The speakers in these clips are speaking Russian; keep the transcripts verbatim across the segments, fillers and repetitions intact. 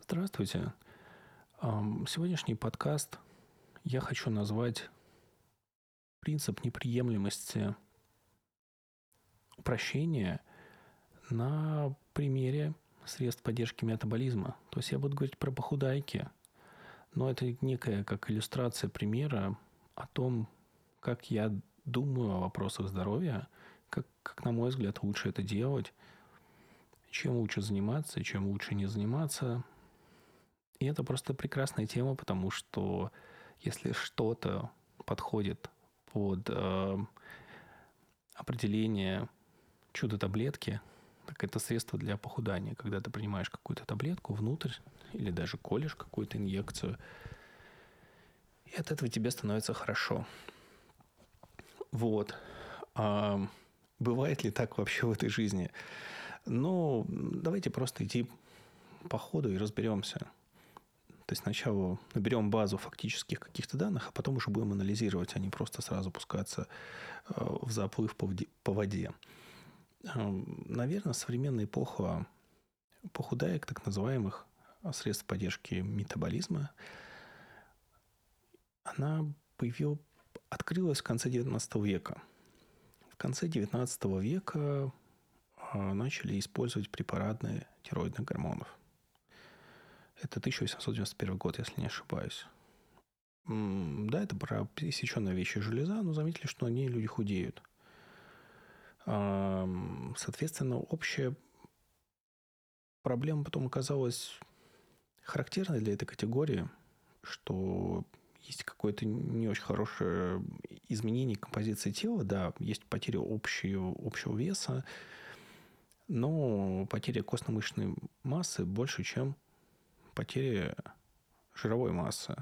Здравствуйте. Ам, Сегодняшний подкаст я хочу назвать «Принцип неприемлемости упрощения на примере средств поддержки метаболизма». То есть я буду говорить про похудайки, но это некая как иллюстрация примера о том, как я думаю о вопросах здоровья, как, как на мой взгляд, лучше это делать, чем лучше заниматься, чем лучше не заниматься. И это просто прекрасная тема, потому что если что-то подходит под э, определение чудо-таблетки, так это средство для похудания. Когда ты принимаешь какую-то таблетку внутрь или даже колешь какую-то инъекцию, и от этого тебе становится хорошо. Вот. А бывает ли так вообще в этой жизни? Ну, давайте просто идти по ходу и разберемся. То есть сначала наберем базу фактических каких-то данных, а потом уже будем анализировать, а не просто сразу пускаться в заплыв по воде. Наверное, современная эпоха похудаек, так называемых средств поддержки метаболизма, она появилась, открылась в конце девятнадцатого века. В конце девятнадцатого века начали использовать препараты тироидных гормонов. Это тысяча восемьсот девяносто первый год, если не ошибаюсь. Да, это про пересеченная овечья железа, но заметили, что на ней люди худеют. Соответственно, общая проблема потом оказалась характерной для этой категории, что есть какое-то не очень хорошее изменение композиции тела. Да, есть потеря общего, общего веса, но потеря костно-мышечной массы больше, чем потеря жировой массы,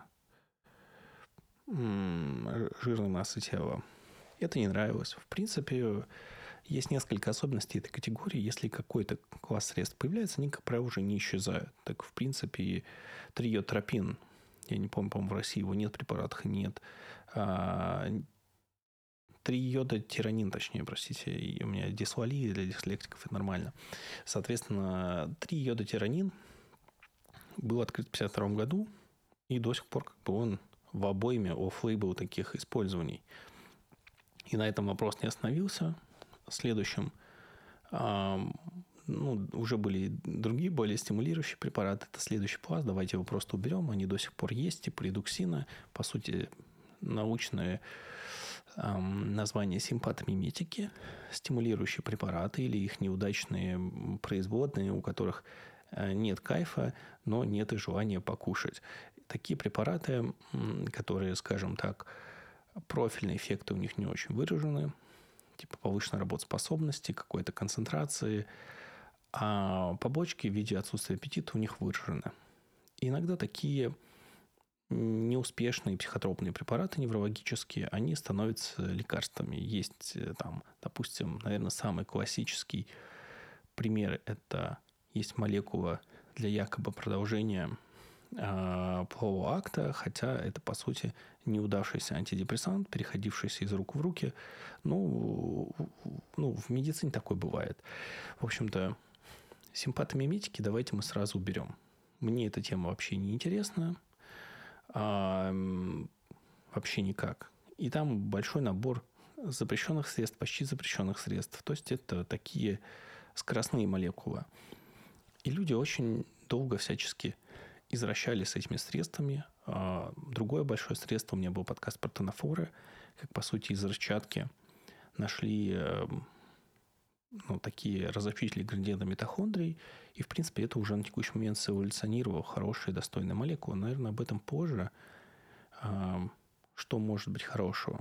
жирной массы тела. Это не нравилось. В принципе, есть несколько особенностей этой категории. Если какой-то класс средств появляется, они, как правило, уже не исчезают. Так, в принципе, трииодтропин, я не помню, по-моему, в России его нет, в препаратах нет. А, трииодотиронин, точнее, простите, и у меня дисфалия для дислектиков, это нормально. Соответственно, трииодотиронин был открыт в пятьдесят втором году, и до сих пор как бы он в обойме офф-лейбл таких использований. И на этом вопрос не остановился. Следующим а, ну, уже были другие, более стимулирующие препараты. Это следующий пласт. Давайте его просто уберем. Они до сих пор есть. Типа редуксина. По сути, научное а, название симпатомиметики. Стимулирующие препараты или их неудачные производные, у которых нет кайфа, но нет и желания покушать. Такие препараты, которые, скажем так, профильные эффекты у них не очень выражены, типа повышенной работоспособности, какой-то концентрации, а побочки в виде отсутствия аппетита у них выражены. И иногда такие неуспешные психотропные препараты неврологические, они становятся лекарствами. Есть там, допустим, наверное, самый классический пример – это есть молекула для якобы продолжения э, полового акта, хотя это, по сути, неудавшийся антидепрессант, переходившийся из рук в руки. Ну, ну, в медицине такое бывает. В общем-то, симпатомиметики давайте мы сразу уберем. Мне эта тема вообще не интересна. А, вообще никак. И там большой набор запрещенных средств, почти запрещенных средств. То есть, это такие скоростные молекулы. И люди очень долго всячески извращались с этими средствами. Другое большое средство, у меня был подкаст про тонофоры, как, по сути, из взрывчатки нашли ну, такие разочислители градиента митохондрий. И, в принципе, это уже на текущий момент эволюционировало хорошая, достойная молекула. Наверное, об этом позже. Что может быть хорошего?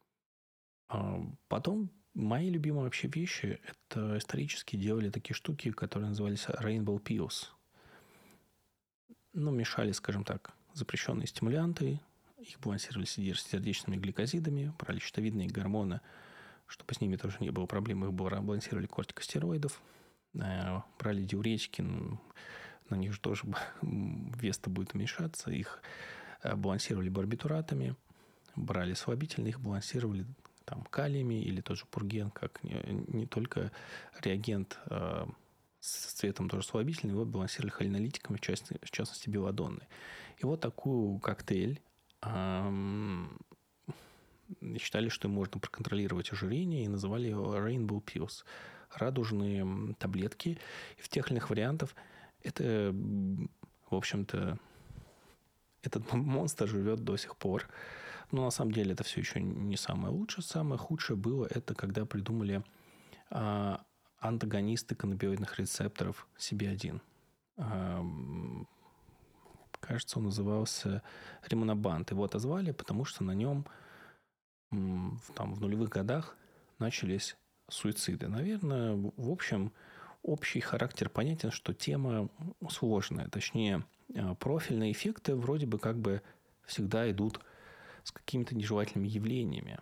Потом мои любимые вообще вещи – это исторически делали такие штуки, которые назывались Rainbow Pills. Ну, мешали, скажем так, запрещенные стимулянты, их балансировали с сердечными гликозидами, брали щитовидные гормоны, чтобы с ними тоже не было проблем, их балансировали кортикостероидов, брали диуретики, на них же тоже вес-то будет уменьшаться, их балансировали барбитуратами, брали слабительные, их балансировали там, калиями или тот же пурген, как не, не только реагент э, с цветом тоже слабительный, его балансировали холинолитиками, в частности, в частности белладонной. И вот такую коктейль эм, считали, что можно проконтролировать ожирение, и называли его Rainbow Pills. Радужные таблетки. И в тех или иных вариантах это, в общем-то, этот монстр живет до сих пор. Но на самом деле это все еще не самое лучшее. Самое худшее было это, когда придумали а, антагонисты каннабиоидных рецепторов си би один. А, кажется, он назывался Римонабант. Его отозвали, потому что на нем м, там, в нулевых годах начались суициды. Наверное, в общем, общий характер понятен, что тема сложная. Точнее, профильные эффекты вроде бы как бы всегда идут с какими-то нежелательными явлениями.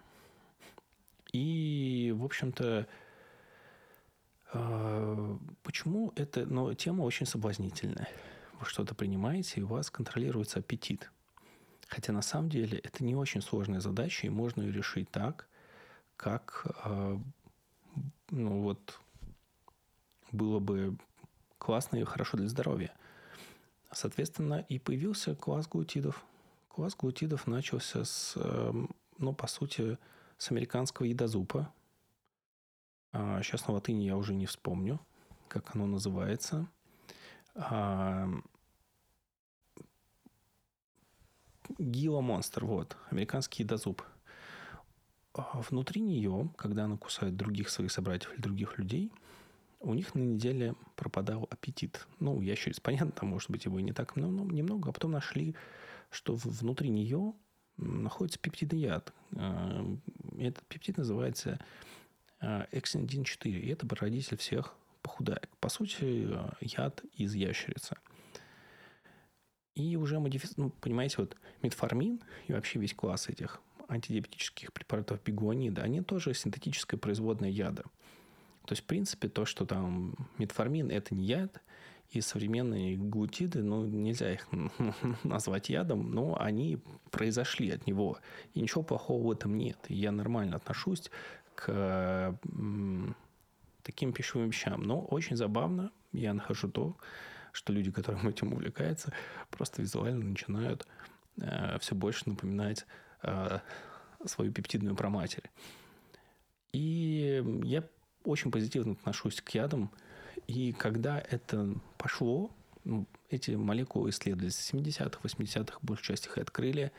И, в общем-то, почему это... Но тема очень соблазнительная. Вы что-то принимаете, и у вас контролируется аппетит. Хотя на самом деле это не очень сложная задача, и можно ее решить так, как ну, вот, было бы классно и хорошо для здоровья. Соответственно, и появился класс глутидов. Класс глутидов начался с, ну, по сути, с американского едозупа. А сейчас на латыни я уже не вспомню, как оно называется. А... Гила Монстр, вот, американский едозуб. А внутри нее, когда она кусает других своих собратьев или других людей, у них на неделе пропадал аппетит. Ну, ящериц, понятно, там, может быть, его и не так много, но немного. А потом нашли, что внутри нее находится пептидный яд. Этот пептид называется эксин один четыре. И это прародитель всех похудаек. По сути, яд из ящерицы. И уже модифицирован, ну, понимаете, вот метформин и вообще весь класс этих антидиабетических препаратов бигуанида, они тоже синтетическое производное яда. То есть, в принципе, то, что там метформин – это не яд, и современные глутиды, ну, нельзя их назвать ядом, но они произошли от него. И ничего плохого в этом нет. И я нормально отношусь к м, таким пищевым вещам. Но очень забавно я нахожу то, что люди, которые этим увлекаются, просто визуально начинают э, все больше напоминать э, свою пептидную праматерь. И я очень позитивно отношусь к ядам. И когда это пошло, ну, эти молекулы исследовались в семидесятых, восьмидесятых, большую часть их и открыли.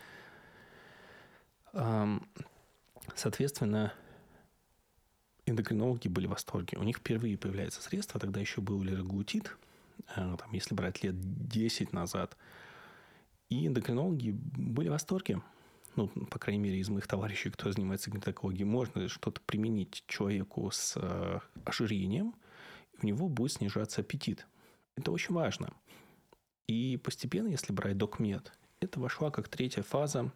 Эм, соответственно, эндокринологи были в восторге. У них впервые появляется средство, тогда еще был лираглутид, э, там, если брать лет десять назад. И эндокринологи были в восторге. Ну, по крайней мере, из моих товарищей, кто занимается гинекологией, можно что-то применить человеку с э, ожирением, и у него будет снижаться аппетит. Это очень важно. И постепенно, если брать докмед, это вошла как третья фаза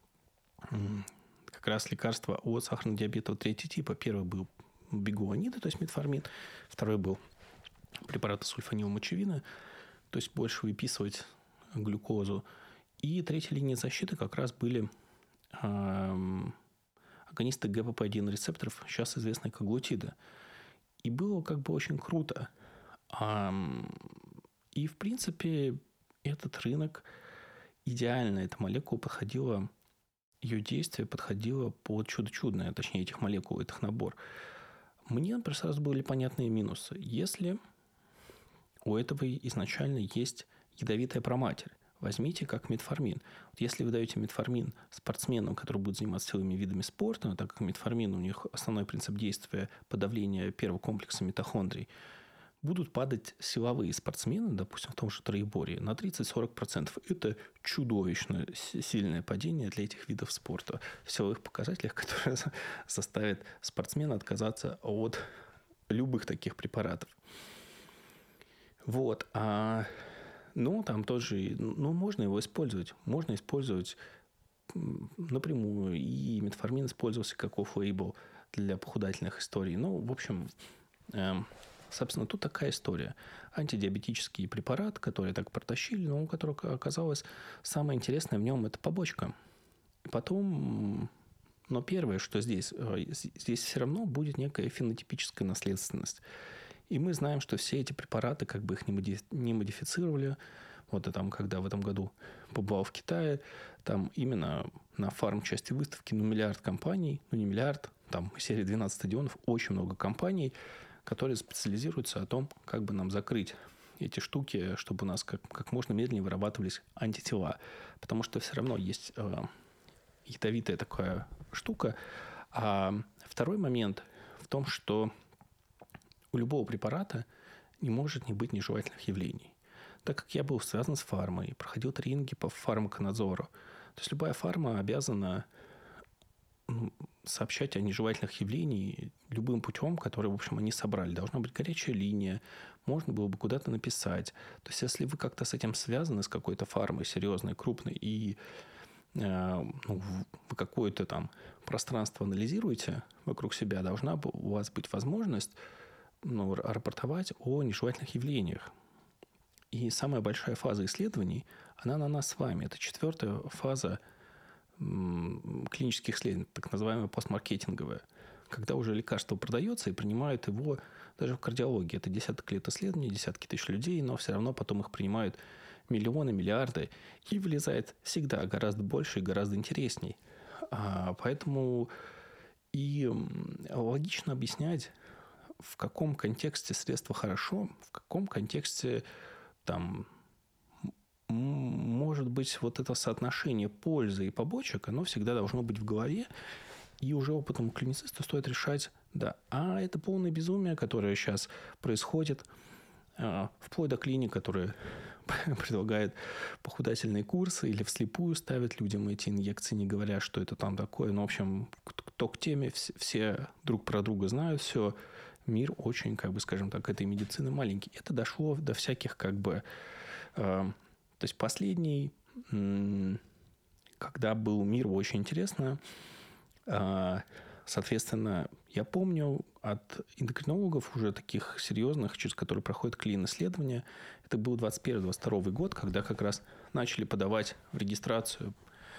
как раз лекарства от сахарного диабета третьего типа. Первый был бигуаниды, то есть метформин. Второй был препараты сульфанилмочевина, то есть больше выписывать глюкозу. И третья линия защиты как раз были э, агонисты джи пи пи один рецепторов, сейчас известные как глутиды. И было как бы очень круто. А, и, в принципе, этот рынок идеально, эта молекула подходила, ее действие подходило под чудо-чудное, точнее, этих молекул, этих набор. Мне, например, сразу были понятные минусы. Если у этого изначально есть ядовитая проматерь, возьмите как метформин. Вот если вы даете метформин спортсменам, которые будут заниматься силовыми видами спорта, но так как метформин, у них основной принцип действия подавления первого комплекса митохондрий, будут падать силовые спортсмены, допустим, в том же троеборье, на тридцать-сорок процентов. Это чудовищно сильное падение для этих видов спорта в силовых показателях, которые заставят спортсмена отказаться от любых таких препаратов. Вот. А Ну, там тоже, ну, можно его использовать. Можно использовать напрямую. И метформин использовался как офф-лейбл для похудательных историй. Ну, в общем, эм, собственно, тут такая история. Антидиабетический препарат, который так протащили, но у которого оказалось самое интересное в нем – это побочка. И потом, но первое, что здесь, здесь все равно будет некая фенотипическая наследственность. И мы знаем, что все эти препараты, как бы их не модифицировали. Вот и там, когда в этом году побывал в Китае, там именно на фарм-части выставки, ну, миллиард компаний, ну, не миллиард, там серия двенадцать стадионов, очень много компаний, которые специализируются о том, как бы нам закрыть эти штуки, чтобы у нас как, как можно медленнее вырабатывались антитела. Потому что все равно есть э, ядовитая такая штука. А второй момент в том, что у любого препарата не может не быть нежелательных явлений. Так как я был связан с фармой, проходил тренинги по фармаконадзору, то есть любая фарма обязана сообщать о нежелательных явлениях любым путем, который, в общем, они собрали. Должна быть горячая линия, можно было бы куда-то написать. То есть, если вы как-то с этим связаны, с какой-то фармой серьезной, крупной, и э, ну, вы какое-то там пространство анализируете вокруг себя, должна у вас быть возможность ну, рапортовать о нежелательных явлениях. И самая большая фаза исследований, она на нас с вами. Это четвертая фаза клинических исследований, так называемая постмаркетинговая, когда уже лекарство продается и принимают его даже в кардиологии. Это десяток лет исследований, десятки тысяч людей, но все равно потом их принимают миллионы, миллиарды, и вылезает всегда гораздо больше и гораздо интересней. А, поэтому и логично объяснять, в каком контексте средство хорошо, в каком контексте там может быть вот это соотношение пользы и побочек, оно всегда должно быть в голове, и уже опытному клиницисту стоит решать, да, а это полное безумие, которое сейчас происходит, вплоть до клиник, которые предлагают похудательные курсы или вслепую ставят людям эти инъекции, не говоря, что это там такое. Ну, в общем, кто к теме, все друг про друга знают, все. Мир очень, как бы, скажем так, этой медицины маленький. Это дошло до всяких, как бы... Э, то есть, последний, э, когда был мир, очень интересно. Э, соответственно, я помню от эндокринологов уже таких серьезных, через которые проходят клин-исследования, это был двадцать первый - двадцать второй год, когда как раз начали подавать в регистрацию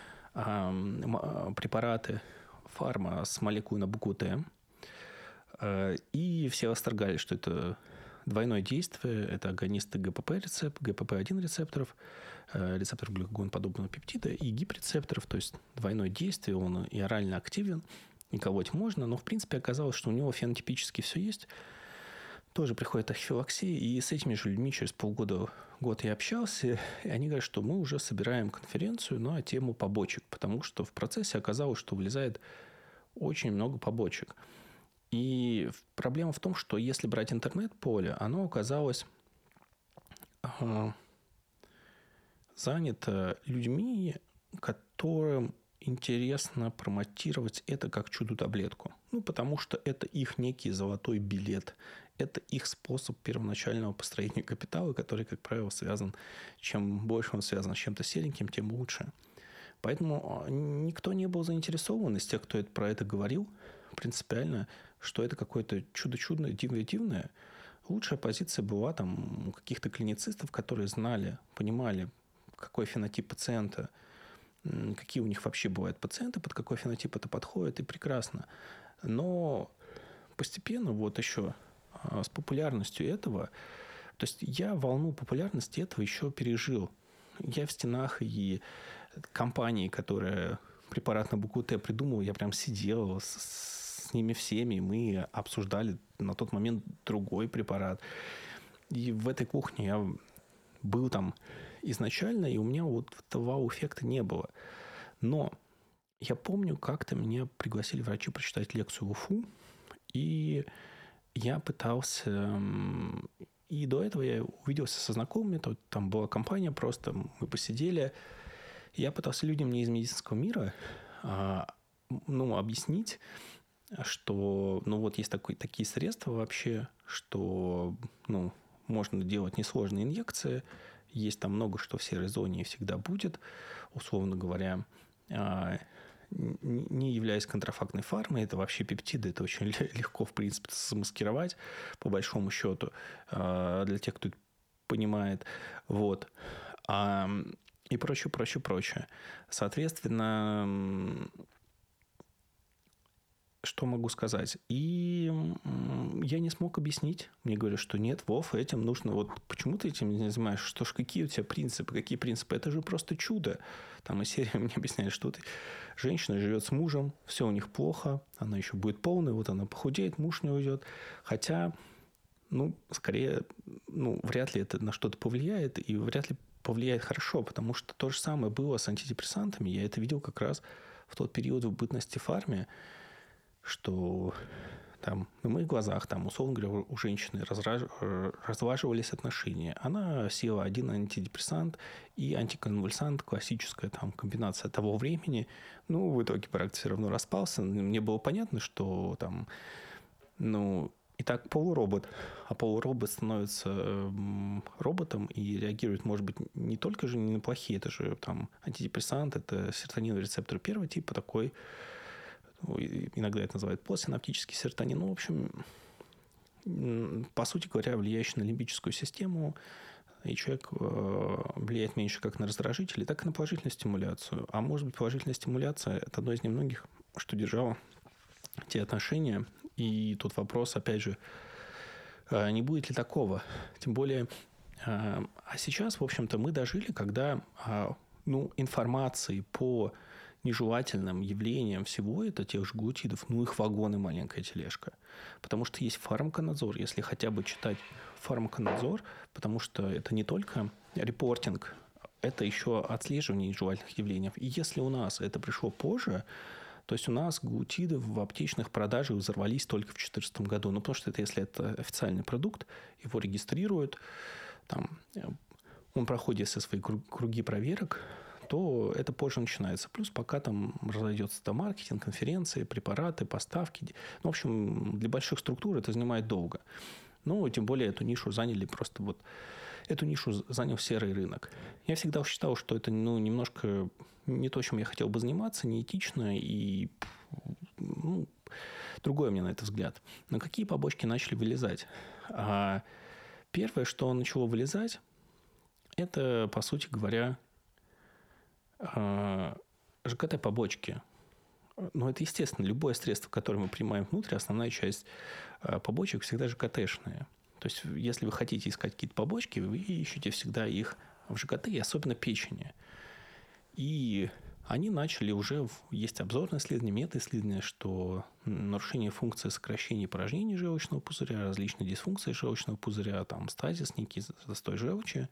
э, препараты фарма с молекулой на букву Т. И все восторгались, что это двойное действие, это агонисты ГПП рецепт, Гэ Пэ Пэ один рецепторов, рецепторов глюкагоноподобного пептида и гип-рецепторов, то есть двойное действие, он и орально активен, и колоть можно, но в принципе оказалось, что у него фенотипически все есть. Тоже приходит ахилоксия, и с этими же людьми через полгода, год я общался, и они говорят, что мы уже собираем конференцию на тему побочек, потому что в процессе оказалось, что вылезает очень много побочек. И проблема в том, что если брать интернет-поле, оно оказалось э, занято людьми, которым интересно промотировать это как чудо-таблетку. Ну, потому что это их некий золотой билет. Это их способ первоначального построения капитала, который, как правило, связан... Чем больше он связан с чем-то сереньким, тем лучше. Поэтому никто не был заинтересован из тех, кто это, про это говорил, принципиально, что это какое-то чудо-чудное, дивное-дивное. Лучшая позиция была там у каких-то клиницистов, которые знали, понимали, какой фенотип пациента, какие у них вообще бывают пациенты, под какой фенотип это подходит, и прекрасно. Но постепенно вот еще с популярностью этого, то есть я волну популярности этого еще пережил. Я в стенах и компании, которая препарат на букву Т придумала, я прям сидел с, с ними всеми, мы обсуждали на тот момент другой препарат. И в этой кухне я был там изначально, и у меня вот этого вау-эффекта не было. Но я помню, как-то меня пригласили врачи прочитать лекцию в Уфу, и я пытался... И до этого я увиделся со знакомыми, там была компания просто, мы посидели. Я пытался людям не из медицинского мира ну, объяснить, что ну, вот есть такой, такие средства вообще, что ну, можно делать несложные инъекции, есть там много что в серой зоне и всегда будет, условно говоря, не являясь контрафактной фармой, это вообще пептиды, это очень легко, в принципе, замаскировать, по большому счету, для тех, кто это понимает. Вот. И прочее, прочее, прочее. Соответственно, что могу сказать? И я не смог объяснить. Мне говорят, что нет, Вов, этим нужно... Вот почему ты этим не занимаешься? Что ж, какие у тебя принципы? Какие принципы? Это же просто чудо. Там из серии мне объясняли, что ты... Женщина живет с мужем, все у них плохо, она еще будет полной, вот она похудеет, муж не уйдет. Хотя, ну, скорее, ну, вряд ли это на что-то повлияет, и вряд ли повлияет хорошо, потому что то же самое было с антидепрессантами. Я это видел как раз в тот период в бытности в фарме, что там на моих глазах, там, условно говоря, у женщины разраж... разлаживались отношения. Она съела один антидепрессант и антиконвульсант, классическая там комбинация того времени. Ну, в итоге проект все равно распался. Мне было понятно, что там, ну, и так полуробот, а полуробот становится э, роботом и реагирует, может быть, не только же не на плохие, это же там антидепрессант, это серотониновый рецептор первого типа, такой, иногда это называют постсинаптический серотонин. Ну, в общем, по сути говоря, влияющий на лимбическую систему, и человек э, влияет меньше как на раздражители, так и на положительную стимуляцию. А может быть, положительная стимуляция – это одно из немногих, что держало те отношения. И тут вопрос, опять же, э, не будет ли такого? Тем более, э, а сейчас, в общем-то, мы дожили, когда э, ну, информации по нежелательным явлениям всего это, тех же глутидов, ну, их вагон и маленькая тележка. Потому что есть фармаконадзор. Если хотя бы читать фармаконадзор, потому что это не только репортинг, это еще отслеживание нежелательных явлений. И если у нас это пришло позже, то есть у нас глутиды в аптечных продажах взорвались только в две тысячи четырнадцатом году. Ну, потому что это, если это официальный продукт, его регистрируют, там, он проходит все свои круги проверок, то это позже начинается. Плюс пока там разойдется там маркетинг, конференции, препараты, поставки. Ну, в общем, для больших структур это занимает долго. Ну, тем более эту нишу заняли просто вот... Эту нишу занял серый рынок. Я всегда считал, что это, ну, немножко не то, чем я хотел бы заниматься, неэтично и, ну, другой у меня на это взгляд. Но какие побочки начали вылезать? А первое, что начало вылезать, это, по сути говоря, ЖКТ-побочки. Ну, это естественно. Любое средство, которое мы принимаем внутрь, основная часть побочек всегда ЖКТ-шные. То есть, если вы хотите искать какие-то побочки, вы ищете всегда их в ЖКТ, и особенно печени. И они начали уже... Есть обзорное исследование, мета-исследование, что нарушение функции сокращения и порожнения желчного пузыря, различные дисфункции желчного пузыря, там, стазис, некий застой желчи,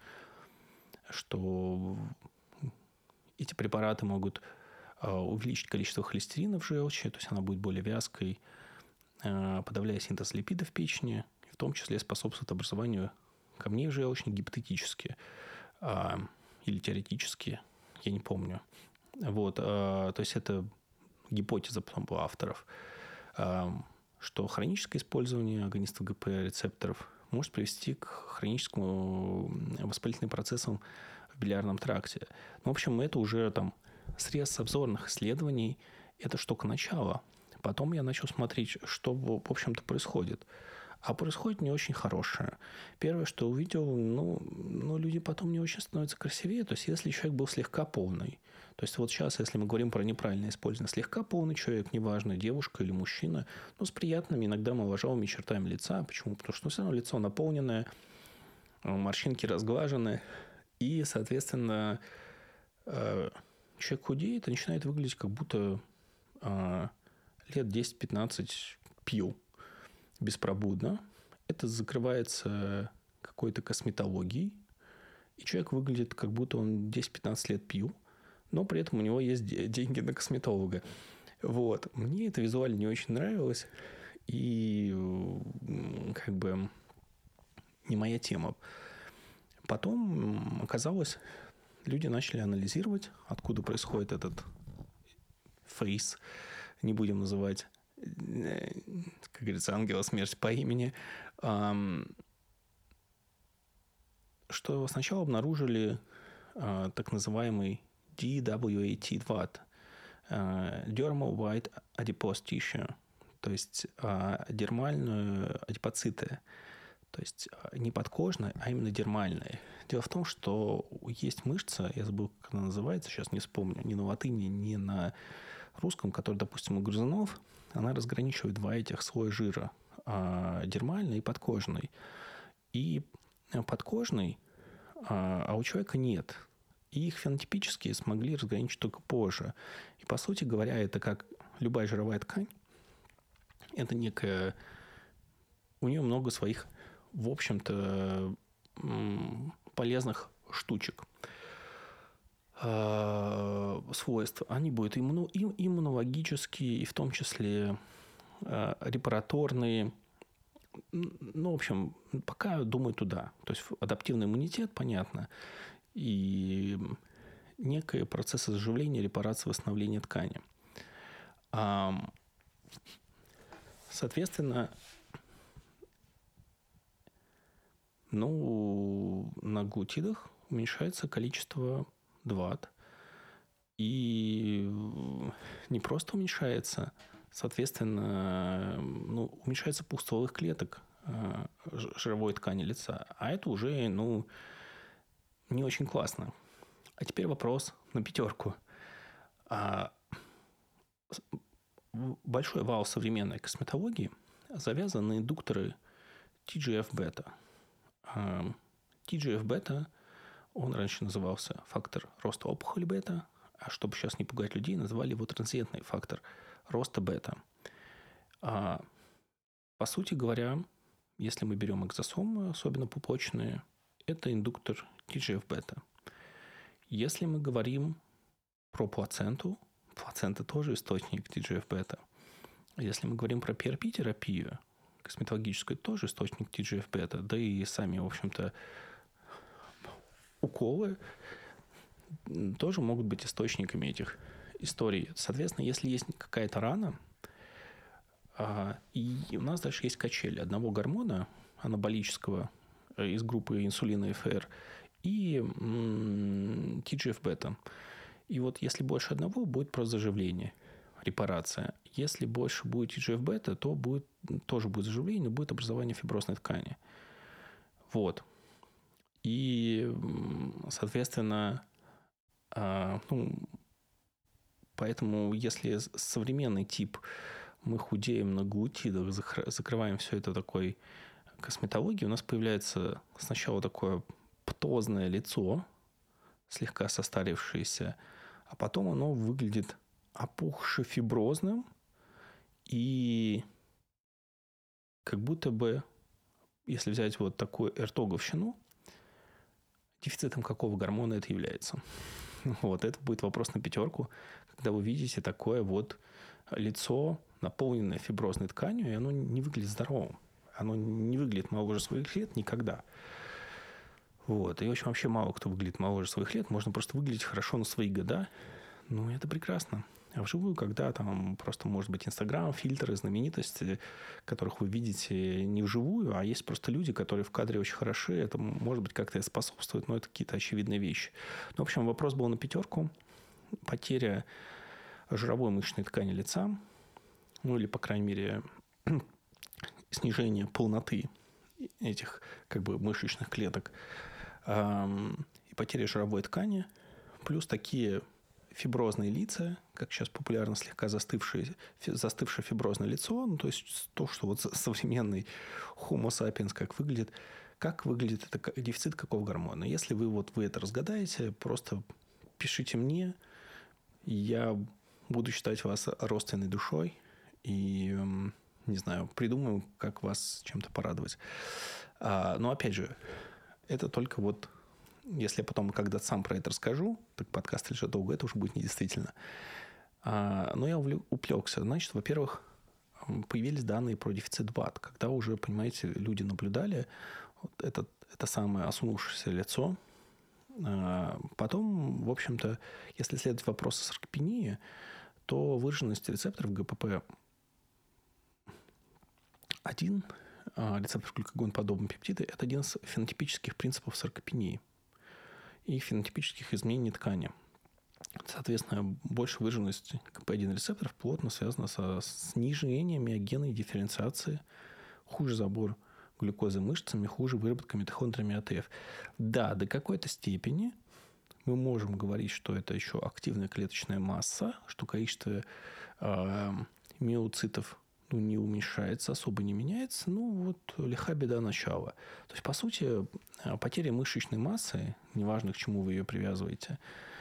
что эти препараты могут увеличить количество холестерина в желчи, то есть она будет более вязкой, подавляя синтез липидов в печени, в том числе способствует образованию камней в желчной гипотетически а, или теоретически, я не помню. Вот, а, то есть это гипотеза потом у авторов, а, что хроническое использование агонистов ГП-рецепторов может привести к хроническому воспалительным процессам в билиарном тракте. Ну, в общем, это уже там срез обзорных исследований, это что к началу. Потом я начал смотреть, что, в общем-то, происходит. А происходит не очень хорошее. Первое, что увидел, ну, ну, люди потом не очень становятся красивее. То есть, если человек был слегка полный. То есть, вот сейчас, если мы говорим про неправильное использование, слегка полный человек, неважно, девушка или мужчина, но с приятными, иногда моложавыми чертами лица. Почему? Потому что ну, все равно лицо наполненное, морщинки разглажены. И, соответственно, человек худеет и начинает выглядеть, как будто лет десять-пятнадцать пил беспробудно. Это закрывается какой-то косметологией. И человек выглядит, как будто он десять-пятнадцать лет пил, но при этом у него есть деньги на косметолога. Вот. Мне это визуально не очень нравилось. И как бы не моя тема. Потом оказалось, люди начали анализировать, откуда происходит этот фейс. Не будем называть, как говорится, ангела смерти по имени, что сначала обнаружили так называемый ди дабл ю эй ти два, Dermal White Adipose Tissue, то есть дермальные адипоциты, то есть не подкожные, а именно дермальные. Дело в том, что есть мышца, я забыл, как она называется, сейчас не вспомню, ни на латыни, ни на русском, который, допустим, у грызунов, она разграничивает два этих слоя жира. Дермальный и подкожный. И подкожный, а у человека нет. И их фенотипические смогли разграничить только позже. И, по сути говоря, это как любая жировая ткань. Это некая... У нее много своих, в общем-то, полезных штучек, свойств. Они будут иммуно, иммунологические, и в том числе репараторные. Ну, в общем, пока думаю туда. То есть адаптивный иммунитет, понятно, и некие процессы заживления, репарации, восстановления ткани. Соответственно, ну, на глутидах уменьшается количество ДВАТ. И не просто уменьшается, соответственно, ну, уменьшается пух стволовых клеток жировой ткани лица. А это уже, ну, не очень классно. А теперь вопрос на пятерку. Большой вал современной косметологии завязан на индукторы ти джи эф-бета. ти джи эф-бета, он раньше назывался фактор роста опухоли бета, а чтобы сейчас не пугать людей, назвали его транзиентный фактор роста бета. А, по сути говоря, если мы берем экзосомы, особенно пупочные, это индуктор ти джи эф-бета. Если мы говорим про плаценту, плацента тоже источник ти джи эф-бета. Если мы говорим про пи ар пи-терапию, косметологическую, тоже источник ти джи эф-бета, да и сами, в общем-то, уколы тоже могут быть источниками этих историй. Соответственно, если есть какая-то рана, и у нас дальше есть качели одного гормона анаболического из группы инсулина эф эр и ти джи эф-бета. И вот если больше одного, будет просто заживление, репарация. Если больше будет ти джи эф-бета, то будет, тоже будет заживление, но будет образование фиброзной ткани. Вот. И, соответственно, ну, поэтому если современный тип мы худеем на глутидах, закрываем все это такой косметологией, у нас появляется сначала такое птозное лицо, слегка состарившееся, а потом оно выглядит опухше-фиброзным и как будто бы, если взять вот такую эртоговщину, дефицитом какого гормона это является? Вот, это будет вопрос на пятерку, когда вы видите такое вот лицо, наполненное фиброзной тканью, и оно не выглядит здоровым. Оно не выглядит моложе своих лет никогда. Вот. И, в общем, вообще мало кто выглядит моложе своих лет. Можно просто выглядеть хорошо на свои года. Ну, это прекрасно. А вживую, когда там просто, может быть, Инстаграм, фильтры, знаменитости, которых вы видите не вживую, а есть просто люди, которые в кадре очень хороши, это, может быть, как-то способствует, но это какие-то очевидные вещи. Ну, в общем, вопрос был на пятерку. Потеря жировой мышечной ткани лица, ну, или, по крайней мере, снижение полноты этих, как бы, мышечных клеток, и потеря жировой ткани, плюс такие фиброзные лица, как сейчас популярно слегка застывшее, застывшее фиброзное лицо, ну, то есть то, что вот современный Homo sapiens как выглядит, как выглядит это дефицит какого гормона. Если вы вот вы это разгадаете, просто пишите мне, я буду считать вас родственной душой и, не знаю, придумаю, как вас чем-то порадовать. А, но опять же, это только вот если я потом когда-то сам про это расскажу, так подкаст лежит долго, это уже будет недействительно. А, но я уплекся. Значит, во-первых, появились данные про дефицит ВАТ, когда уже, понимаете, люди наблюдали вот это, это самое осунувшееся лицо. А, потом, в общем-то, если следовать вопросу саркопении, то выраженность рецепторов гэ пэ пэ один, рецептор глюкагон-подобные пептиды, это один из фенотипических принципов саркопении и фенотипических изменений ткани. Соответственно, большая выраженность гэ пэ один рецепторов плотно связана со снижением миогенной дифференциации, хуже забор глюкозы мышцами, хуже выработка митохондриями а тэ эф. Да, до какой-то степени мы можем говорить, что это еще активная клеточная масса, что количество э, миоцитов ну, не уменьшается, особо не меняется. Ну, вот лиха беда начала. То есть, по сути, потеря мышечной массы, неважно, к чему вы ее привязываете,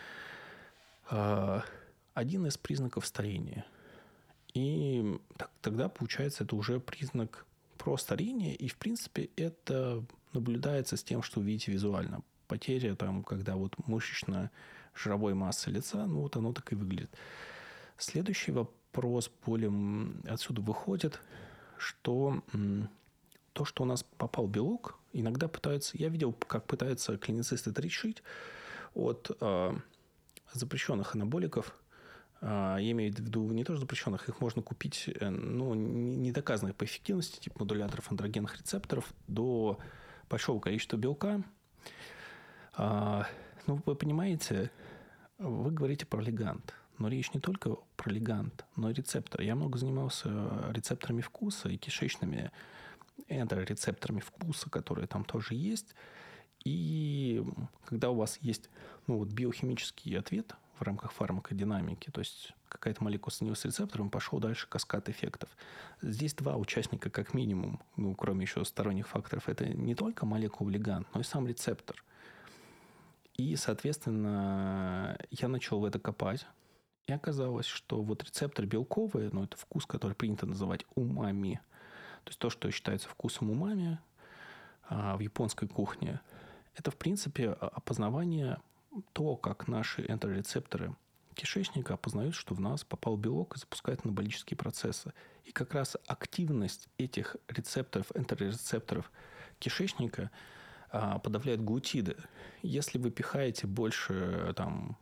э, один из признаков старения. И так, тогда, получается, это уже признак про старение, и, в принципе, это наблюдается с тем, что вы видите визуально. Потеря, там, когда вот мышечно-жировой массы лица, ну, вот оно так и выглядит. Следующий вопрос более отсюда выходит, что то, что у нас попал белок, иногда пытаются... Я видел, как пытаются клиницисты это решить от э, запрещенных анаболиков. Я имею в виду не тоже запрещенных, их можно купить, ну, недоказанных по эффективности, типа модуляторов андрогенных рецепторов, до большого количества белка. Ну, вы понимаете, вы говорите про лиганд, но речь не только про лиганд, но и рецептор. Я много занимался рецепторами вкуса и кишечными энтерорецепторами вкуса, которые там тоже есть. И когда у вас есть ну, вот биохимический ответ в рамках фармакодинамики, то есть какая-то молекула снилась рецептором, пошел дальше каскад эффектов. Здесь два участника как минимум, ну, кроме еще сторонних факторов. Это не только молекула-лиганд, но и сам рецептор. И, соответственно, я начал в это копать. И оказалось, что вот рецепторы белковые, ну, это вкус, который принято называть умами, то есть то, что считается вкусом умами а, в японской кухне, это, в принципе, опознавание то, как наши энтерорецепторы кишечника опознают, что в нас попал белок и запускают анаболические процессы. И как раз активность этих рецепторов, энтерорецепторов кишечника а, подавляет глутиды. Если вы пихаете больше, там,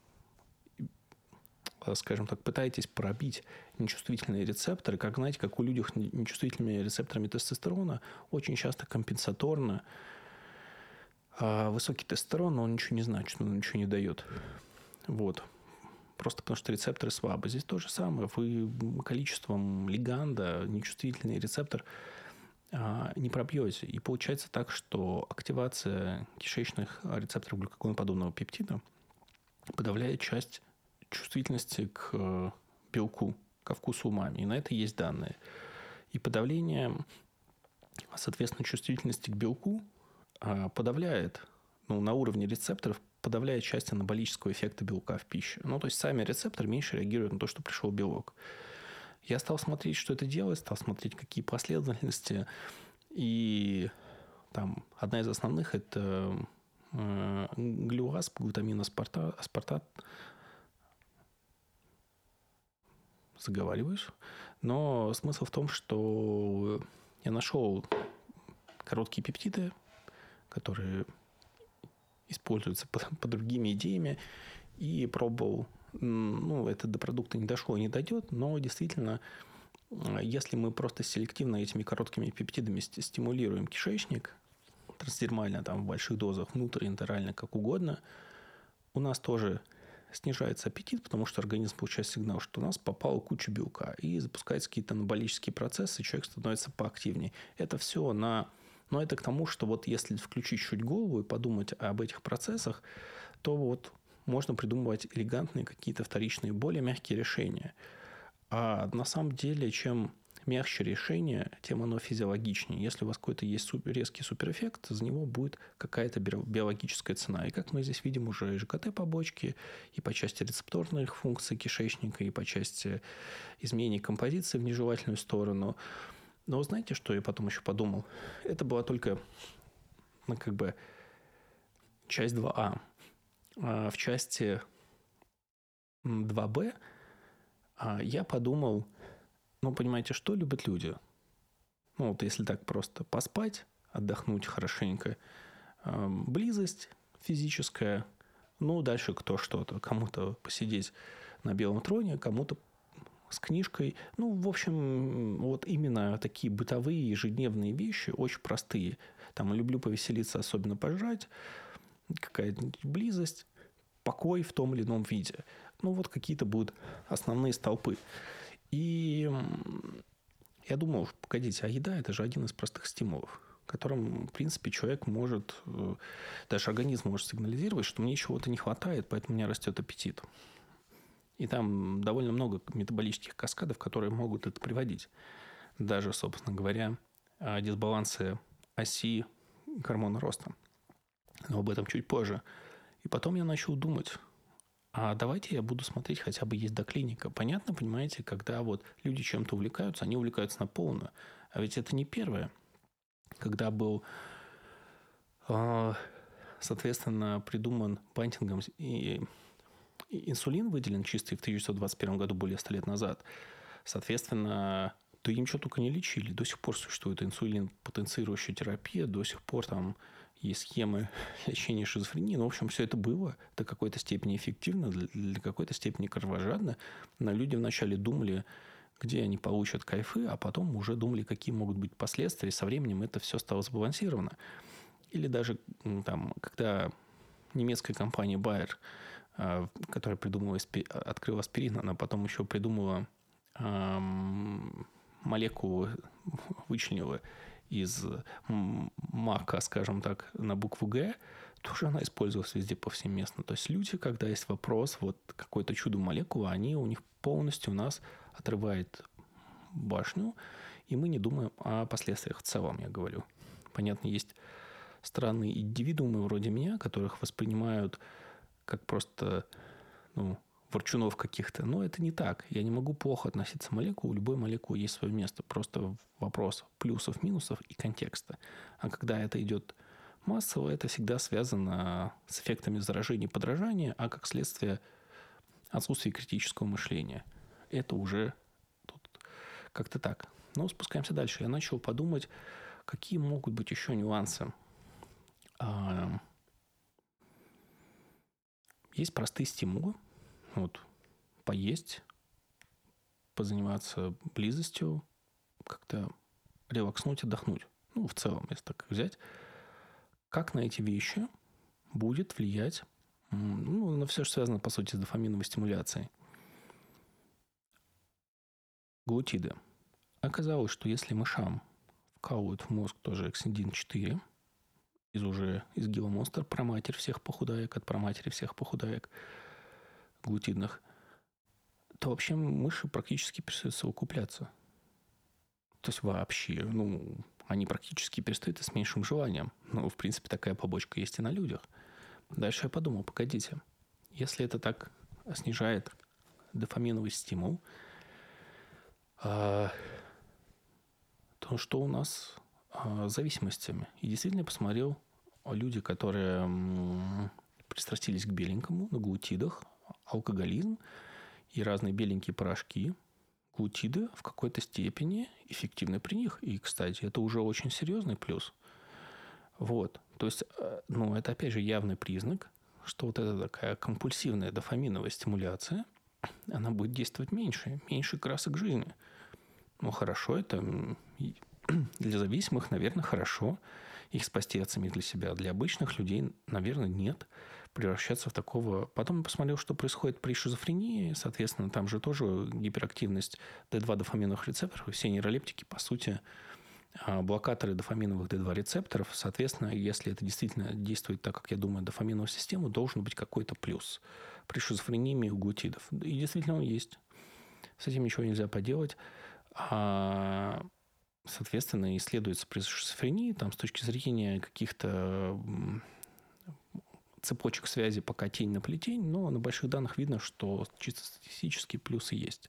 скажем так, пытаетесь пробить нечувствительные рецепторы, как, знаете, как у людей нечувствительными рецепторами тестостерона, очень часто компенсаторно а высокий тестостерон, но он ничего не значит, он ничего не дает. Вот. Просто потому, что рецепторы слабы. Здесь то же самое. Вы количеством лиганда нечувствительный рецептор а, не пробьете. И получается так, что активация кишечных рецепторов глюкагоноподобного пептида подавляет часть чувствительности к белку, ко вкусу умами. И на это есть данные. И подавление, соответственно, чувствительности к белку подавляет, ну, на уровне рецепторов, подавляет часть анаболического эффекта белка в пище. Ну, то есть, сами рецепторы меньше реагируют на то, что пришел белок. Я стал смотреть, что это делает, стал смотреть, какие последовательности. И там одна из основных – это э, глюаз, глутамин аспартат, аспартат. Заговариваюсь. Но смысл в том, что я нашел короткие пептиды, которые используются по, по другими идеями, и пробовал. Ну, это до продукта не дошло и не дойдет, но действительно, если мы просто селективно этими короткими пептидами стимулируем кишечник, трансдермально, там, в больших дозах, внутриэнтерально, как угодно, у нас тоже снижается аппетит, потому что организм получает сигнал, что у нас попала куча белка, и запускаются какие-то анаболические процессы, и человек становится поактивнее. Это все на... Но это к тому, что вот если включить чуть голову и подумать об этих процессах, то вот можно придумывать элегантные какие-то вторичные, более мягкие решения. А на самом деле, чем мягче решение, тем оно физиологичнее. Если у вас какой-то есть супер, резкий суперэффект, за него будет какая-то биологическая цена. И как мы здесь видим уже и ЖКТ-побочки, и по части рецепторных функций кишечника, и по части изменений композиции в нежелательную сторону. Но знаете, что я потом еще подумал? Это была только, ну, как бы часть два А. А в части два Б я подумал, ну, понимаете, что любят люди? Ну, вот если так просто поспать, отдохнуть хорошенько, близость физическая, ну, дальше кто что-то. Кому-то посидеть на белом троне, кому-то с книжкой. Ну, в общем, вот именно такие бытовые ежедневные вещи, очень простые. Там люблю повеселиться, особенно пожрать, какая-нибудь близость, покой в том или ином виде. Ну, вот какие-то будут основные столпы. И я думал, погодите, а еда – это же один из простых стимулов. которым, в принципе, человек может, даже организм может сигнализировать, что мне чего-то не хватает, поэтому у меня растет аппетит. И там довольно много метаболических каскадов, которые могут это приводить. Даже, собственно говоря, дисбалансы оси гормона роста. Но об этом чуть позже. И потом я начал думать, а давайте я буду смотреть хотя бы есть доклиника. Понятно, понимаете, когда вот люди чем-то увлекаются, они увлекаются на полную. А ведь это не первое. Когда был, соответственно, придуман Бантингом и инсулин выделен чистый в тысяча девятьсот двадцать первом году, более ста лет назад. Соответственно, то им что только не лечили. До сих пор существует инсулин, потенцирующая терапия, до сих пор там есть схемы лечения шизофрении. Ну, в общем, все это было до какой-то степени эффективно, для какой-то степени кровожадно. Но люди вначале думали, где они получат кайфы, а потом уже думали, какие могут быть последствия. И со временем это все стало сбалансировано. Или даже там, когда немецкая компания Bayer, которая придумала, открыла аспирин, она потом еще придумала эм, молекулу, вычленила из мака, скажем так, на букву Г, тоже она использовалась везде повсеместно. То есть люди, когда есть вопрос, вот какое-то чудо-молекула, они у них полностью у нас отрывает башню, и мы не думаем о последствиях в целом, я говорю. Понятно, есть странные индивидуумы вроде меня, которых воспринимают как просто, ну, ворчунов каких-то. Но это не так. Я не могу плохо относиться к молекуле. У любой молекулы есть свое место. Просто вопрос плюсов, минусов и контекста. А когда это идет массово, это всегда связано с эффектами заражения и подражания, а как следствие отсутствия критического мышления. Это уже тут как-то так. Но спускаемся дальше. Я начал подумать, какие могут быть еще нюансы. Есть простые стимулы. Вот, поесть, позаниматься близостью, как-то релакснуть, отдохнуть. Ну, в целом, если так взять. Как на эти вещи будет влиять, ну, на все, что связано, по сути, с дофаминовой стимуляцией. Глутиды. Оказалось, что если мышам вкалывают в мозг тоже эксидин четыре, из уже из Гила Монстр, проматерь всех похудаек, от проматери всех похудаек глутидных, то вообще мыши практически перестают совокупляться. То есть вообще, ну, они практически перестают и с меньшим желанием. Ну, в принципе, такая побочка есть и на людях. Дальше я подумал, погодите, если это так снижает дофаминовый стимул, а, то что у нас а, с зависимостями? И действительно я посмотрел люди, которые м, пристрастились к беленькому, на глутидах, алкоголизм и разные беленькие порошки. Глутиды в какой-то степени эффективны при них. И, кстати, это уже очень серьезный плюс. Вот. То есть, ну, это, опять же, явный признак, что вот эта такая компульсивная дофаминовая стимуляция, она будет действовать меньше, меньше красок жизни. Ну, хорошо, это для зависимых, наверное, хорошо их спасти от самих для себя. Для обычных людей, наверное, нет. Превращаться в такого... Потом я посмотрел, что происходит при шизофрении. Соответственно, там же тоже гиперактивность ди два дофаминовых рецепторов. Все нейролептики, по сути, блокаторы дофаминовых ди два рецепторов. Соответственно, если это действительно действует так, как я думаю, дофаминовую систему, должен быть какой-то плюс. При шизофрении у глутидов. И действительно он есть. С этим ничего нельзя поделать. А, соответственно, исследуется при шизофрении там, с точки зрения каких-то цепочек связи, пока тень на плетень, но на больших данных видно, что чисто статистические плюсы есть.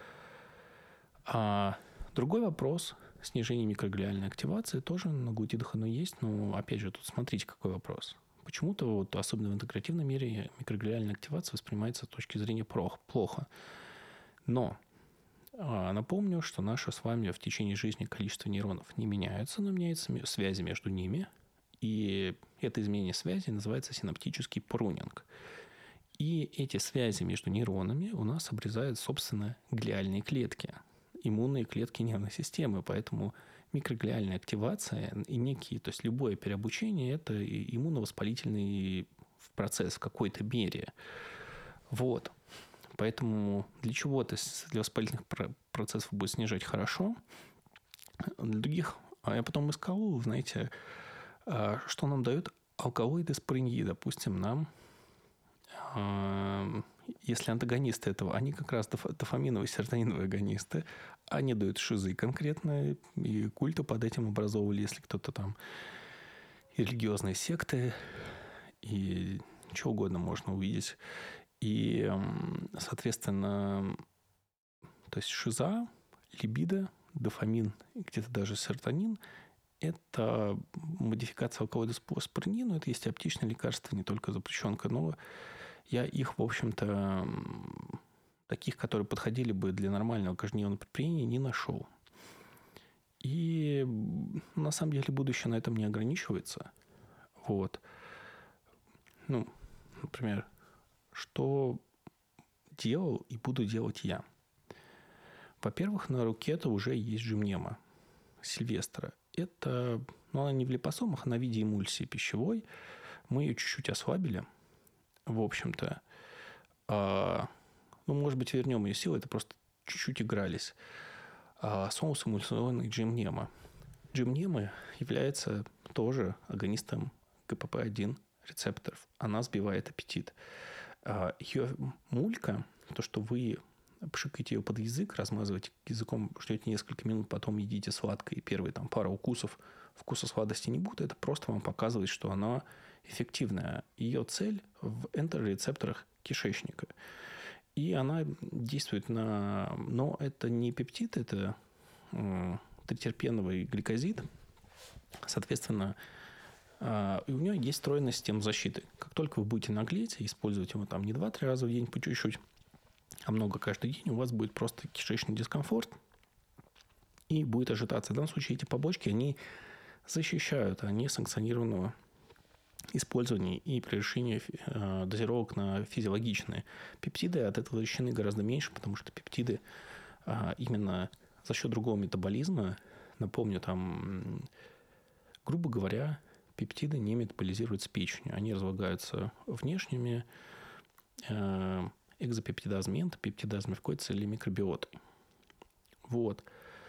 А другой вопрос – снижение микроглиальной активации тоже на глутидах оно есть, но опять же тут смотрите какой вопрос. Почему-то, вот, особенно в интегративном мире, микроглиальная активация воспринимается с точки зрения плохо. Но а, напомню, что наше с вами в течение жизни количество нейронов не меняется, но меняются связи между ними. И это изменение связи называется синаптический прунинг. И эти связи между нейронами у нас обрезают, собственно, глиальные клетки, иммунные клетки нервной системы. Поэтому микроглиальная активация и некие, то есть любое переобучение – это иммуновоспалительный процесс в какой-то мере. Вот. Поэтому для чего-то, для воспалительных процессов будет снижать хорошо, для других А я потом искал, знаете, что нам дают алкалоиды спориньи. Допустим, нам, если антагонисты этого, они как раз дофаминовые, серотониновые агонисты, они дают шизы конкретно, и культы под этим образовывали, если кто-то там, и религиозные секты, и что угодно можно увидеть. И, соответственно, то есть шиза, либидо, дофамин, где-то даже серотонин – это модификация алкалоида спориньи, но это есть и аптечные лекарства, не только запрещенка, но я их, в общем-то, таких, которые подходили бы для нормального каждодневного предприятия, не нашел. И на самом деле будущее на этом не ограничивается. Вот. Ну, например, что делал и буду делать я? Во-первых, на Рукета уже есть джимнема Сильвестра. Это, ну, она не в липосомах, она в виде эмульсии пищевой. Мы ее чуть-чуть ослабили, в общем-то. А, ну, может быть, вернем ее силу, это просто чуть-чуть игрались. А, соус эмульсионный джимнема. Джимнема является тоже агонистом гэ пэ пэ один рецепторов. Она сбивает аппетит. А, ее мулька, то, что вы пшикаете ее под язык, размазываете языком, ждете несколько минут, потом едите сладкое, и первые там пару укусов вкуса сладости не будет, это просто вам показывает, что она эффективная. Ее цель в энтерорецепторах кишечника. И она действует на... Но это не пептид, это э, тритерпеновый гликозид. Соответственно, э, и у нее есть встроенная система защиты. Как только вы будете наглеть и использовать его там не два-три раза в день по чуть-чуть, а много каждый день, у вас будет просто кишечный дискомфорт и будет ажитация. В данном случае эти побочки, они защищают, они санкционированного использования и превышения э, дозировок на физиологичные. Пептиды от этого защищены гораздо меньше, потому что пептиды э, именно за счет другого метаболизма, напомню, там, грубо говоря, пептиды не метаболизируются печенью. Они разлагаются внешними э, экзопептидазами, энтопептидазами в какой-то цели микробиотой. Вот.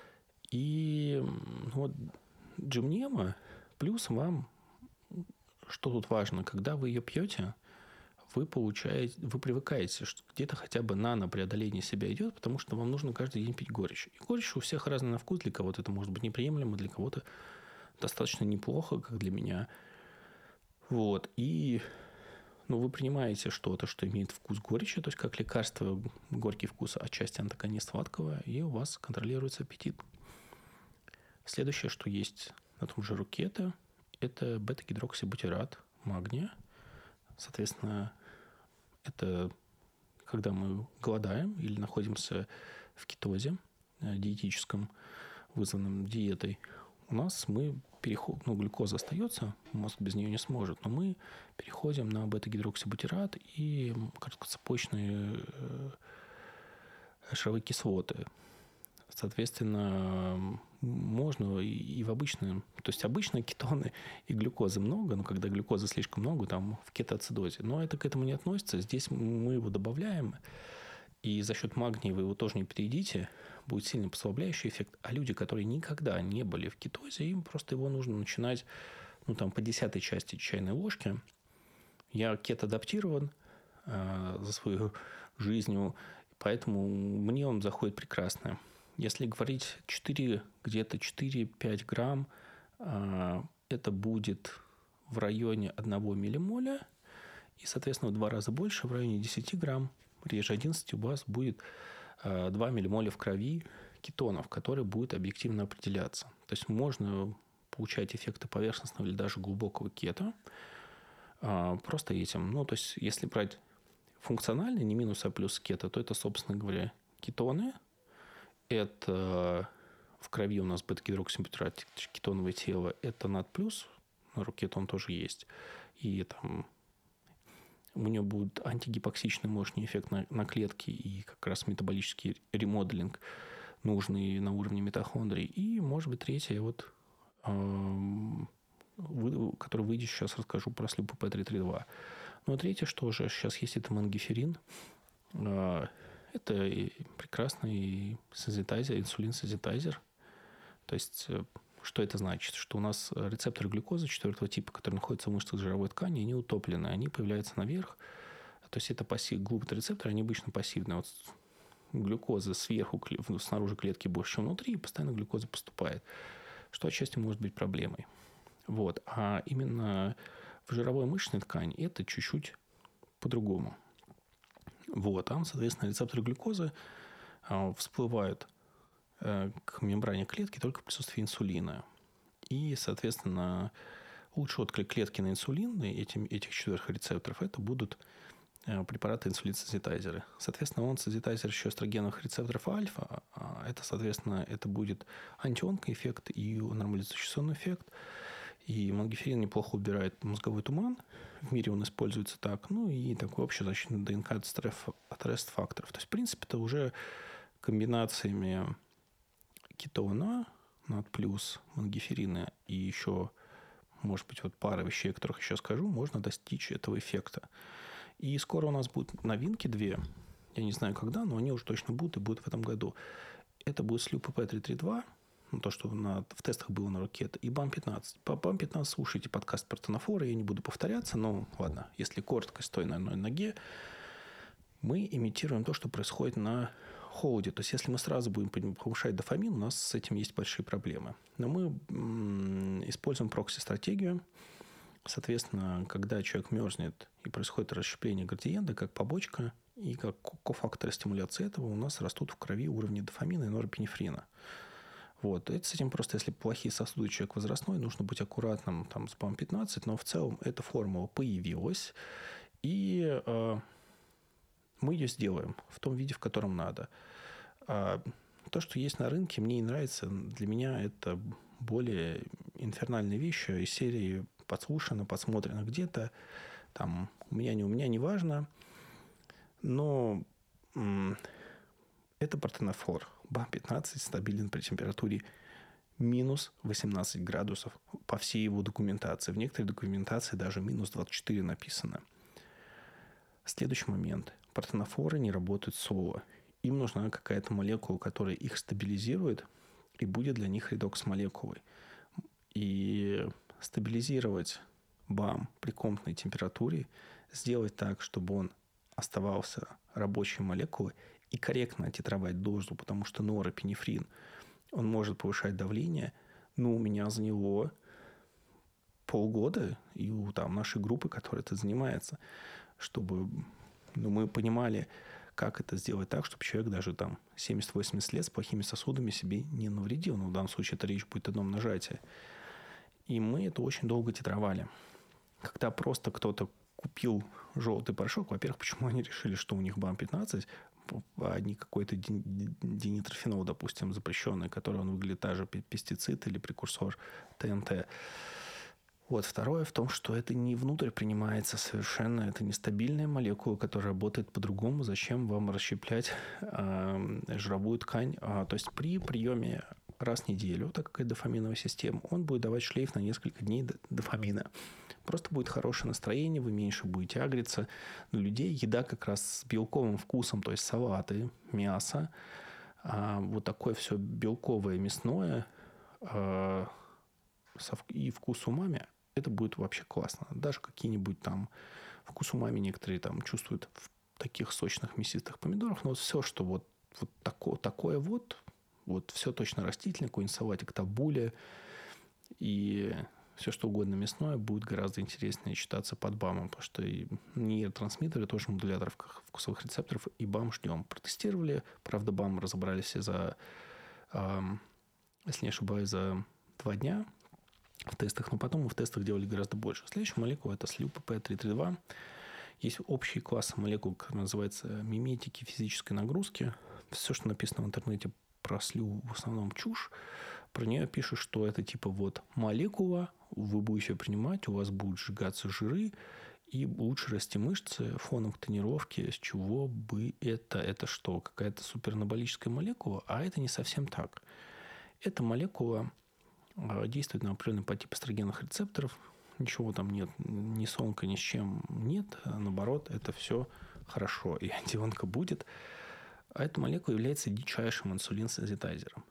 И вот джимнема плюс вам, что тут важно, когда вы ее пьете, вы получаете, вы привыкаете, что где-то хотя бы нано-преодоление себя идет, потому что вам нужно каждый день пить горечь. И горечь у всех разная на вкус, для кого-то это может быть неприемлемо, для кого-то достаточно неплохо, как для меня. Вот. И ну, вы принимаете что-то, что имеет вкус горечи, то есть как лекарство горький вкус, отчасти антагонист сладкого, и у вас контролируется аппетит. Следующее, что есть на том же Рукета, это бета-гидроксибутират магния. Соответственно, это когда мы голодаем или находимся в кетозе диетическом, вызванном диетой, у нас мы переходим, ну, глюкоза остается, мозг без нее не сможет, но мы переходим на бета-гидроксибутират и короткоцепочные жировые кислоты. Соответственно, можно и в обычном... То есть, обычно кетоны и глюкозы много, но когда глюкозы слишком много, там в кетоацидозе. Но это к этому не относится. Здесь мы его добавляем, и за счет магния вы его тоже не переедите. Будет сильно послабляющий эффект. А люди, которые никогда не были в кетозе, им просто его нужно начинать, ну, там, по десятой части чайной ложки. Я кет-адаптирован э, за свою жизнь, поэтому мне он заходит прекрасно. Если говорить четыре, где-то четыре-пять грамм, э, это будет в районе одного миллимоля. И, соответственно, в два раза больше, в районе десять грамм, реже одиннадцать, у вас будет э, два миллимоля в крови кетонов, которые будут объективно определяться. То есть можно получать эффекты поверхностного или даже глубокого кето э, просто этим. Ну, то есть если брать функционально, не минус, а плюс кето, то это, собственно говоря, кетоны. Это в крови у нас бета-гидроксибутират, кетоновое тело. Это над плюс, на руке он тоже есть. И там у него будет антигипоксичный мощный эффект на, на клетки и как раз метаболический ремоделинг, нужный на уровне митохондрий. И, может быть, третье, вот, э, вы, который выйдет, сейчас расскажу про слюпу пэ триста тридцать два. Ну, а третье, что уже сейчас есть, это мангиферин. Э, это прекрасный сенситайзер, инсулин-сенситайзер. То есть Что это значит? Что у нас рецепторы глюкозы четвертого типа, которые находятся в мышцах жировой ткани, они утоплены, они появляются наверх. То есть это пассив, глюкорецепторы, они обычно пассивные. Вот глюкоза сверху, снаружи клетки больше, чем внутри, и постоянно глюкоза поступает, что отчасти может быть проблемой. Вот. А именно в жировой мышечной ткани это чуть-чуть по-другому. Вот. Там, соответственно, рецепторы глюкозы а, всплывают а, к мембране клетки только в присутствии инсулина. И, соответственно, лучший отклик клетки на инсулин, этим, этих четырех рецепторов, это будут препараты инсулин-сенситайзеры. Соответственно, он сенситайзер еще эстрогеновых рецепторов альфа. А это, соответственно, это будет антионкоэффект и нормализационный эффект. И мангиферин неплохо убирает мозговой туман. В мире он используется так. Ну и такой общий защитный ДНК от стресс-факторов. То есть, в принципе, это уже комбинациями кетона, над плюс мангиферина и еще, может быть, вот пара вещей, о которых еще скажу, можно достичь этого эффекта. И скоро у нас будут новинки две. Я не знаю, когда, но они уже точно будут и будут в этом году. Это будет слю пэ пэ триста тридцать два, ну, то, что на, в тестах было на ракете, и бам пятнадцать. По бам пятнадцать слушайте подкаст про тонофоры, я не буду повторяться, но ладно, если коротко, стоя на одной ноге, мы имитируем то, что происходит на холоде. То есть, если мы сразу будем повышать дофамин, у нас с этим есть большие проблемы. Но мы м- используем прокси-стратегию. Соответственно, когда человек мерзнет и происходит расщепление градиента, как побочка и как кофактор стимуляции этого, у нас растут в крови уровни дофамина и норепинефрина. Вот. Это с этим просто, если плохие сосуды, человек возрастной, нужно быть аккуратным там, с бам пятнадцать, но в целом эта формула появилась, и э, мы ее сделаем в том виде, в котором надо. А то, что есть на рынке, мне не нравится. Для меня это более инфернальные вещи из серии подслушано, подсмотрено где-то. Там у меня, не у меня, не важно. Но м- это протенофор. бам пятнадцать стабилен при температуре минус восемнадцать градусов по всей его документации. В некоторой документации даже минус двадцать четыре написано. Следующий момент. Протенофоры не работают соло. Им нужна какая-то молекула, которая их стабилизирует и будет для них редокс-молекулой. И стабилизировать бам при комнатной температуре, сделать так, чтобы он оставался рабочей молекулой и корректно титровать дозу, потому что норепинефрин, он может повышать давление, но у меня заняло полгода, и у там, нашей группы, которая это занимается, чтобы ну, мы понимали, как это сделать так, чтобы человек даже там семьдесят-восемьдесят лет с плохими сосудами себе не навредил. Но в данном случае это речь будет о одном нажатии. И мы это очень долго титровали. Когда просто кто-то купил желтый порошок, во-первых, почему они решили, что у них бам пятнадцать, а не какой-то динитрофенол, допустим, запрещенный, который он выглядит та же пестицид или прекурсор тэ эн тэ. Вот. Второе в том, что это не внутрь принимается совершенно, это нестабильная молекула, которая работает по-другому. Зачем вам расщеплять э, жировую ткань? А, то есть при приеме раз в неделю, так как это дофаминовая система, он будет давать шлейф на несколько дней дофамина. Просто будет хорошее настроение, вы меньше будете агриться. Но людей еда как раз с белковым вкусом, то есть салаты, мясо, а, вот такое все белковое, мясное а, со, и вкус умами, это будет вообще классно. Даже какие-нибудь там вкус умами некоторые там чувствуют в таких сочных мясистых помидорах, но вот все, что вот, вот такое, такое вот, вот все точно растительное, какой-нибудь салатик табуля и все, что угодно мясное, будет гораздо интереснее читаться под бамом, потому что и нейротрансмиттеры тоже модулятор вкусовых рецепторов, и бам ждем. Протестировали, правда, бам разобрались за, э, если не ошибаюсь, за два дня в тестах, но потом мы в тестах делали гораздо больше. Следующая молекула – это слю пэ пэ триста тридцать два. Есть общий класс молекул, который называется миметики физической нагрузки. Все, что написано в интернете про слю, в основном чушь. Про нее пишут, что это типа вот молекула, вы будете ее принимать, у вас будут сжигаться жиры, и лучше расти мышцы фоном к тренировке. С чего бы это? Это что, какая-то суперанаболическая молекула? А это не совсем так. Эта молекула действует на определенный подтип эстрогенных рецепторов. Ничего там нет, ни сонка, ни с чем нет. Наоборот, это все хорошо, и антионка будет. А эта молекула является дичайшим инсулин-сенситайзером.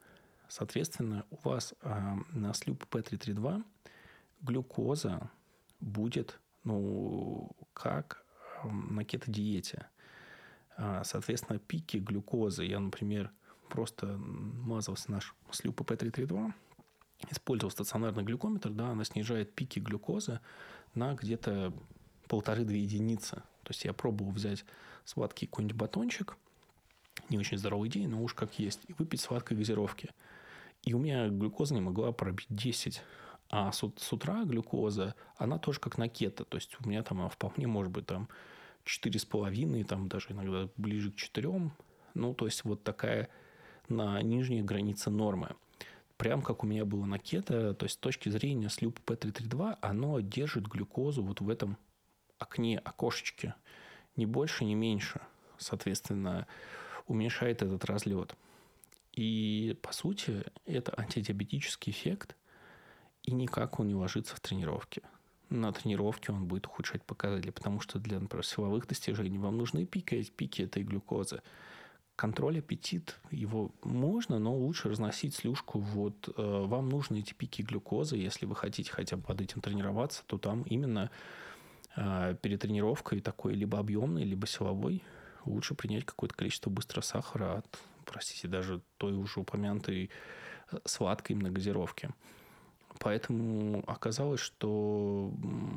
Соответственно, у вас э, на слю пэ пэ триста тридцать два глюкоза будет, ну, как э, на кето-диете. А, соответственно, пики глюкозы, я, например, просто мазался наш слю пэ пэ триста тридцать два, использовал стационарный глюкометр, да, она снижает пики глюкозы на где-то полторы-две единицы. То есть я пробовал взять сладкий какой-нибудь батончик, не очень здоровая идея, но уж как есть, и выпить сладкой газировки. И у меня глюкоза не могла пробить десять. А с, с утра глюкоза, она тоже как на кето. То есть у меня там вполне может быть там четыре с половиной, там даже иногда ближе к четырем. Ну, то есть вот такая на нижней границе нормы. Прям как у меня было на кето, то есть с точки зрения слю пэ пэ триста тридцать два, оно держит глюкозу вот в этом окне, окошечке. Ни больше, ни меньше. Соответственно, уменьшает этот разлет. И, по сути, это антидиабетический эффект, и никак он не ложится в тренировки. На тренировке он будет ухудшать показатели, потому что для, например, силовых достижений вам нужны пики, пики этой глюкозы. Контроль аппетит, его можно, но лучше разносить слюшку. Вот э, вам нужны эти пики глюкозы, если вы хотите хотя бы под этим тренироваться, то там именно э, перед тренировкой такой либо объемной, либо силовой лучше принять какое-то количество быстрого сахара от, простите, даже той уже упомянутой сладкой многозировки. Поэтому оказалось, что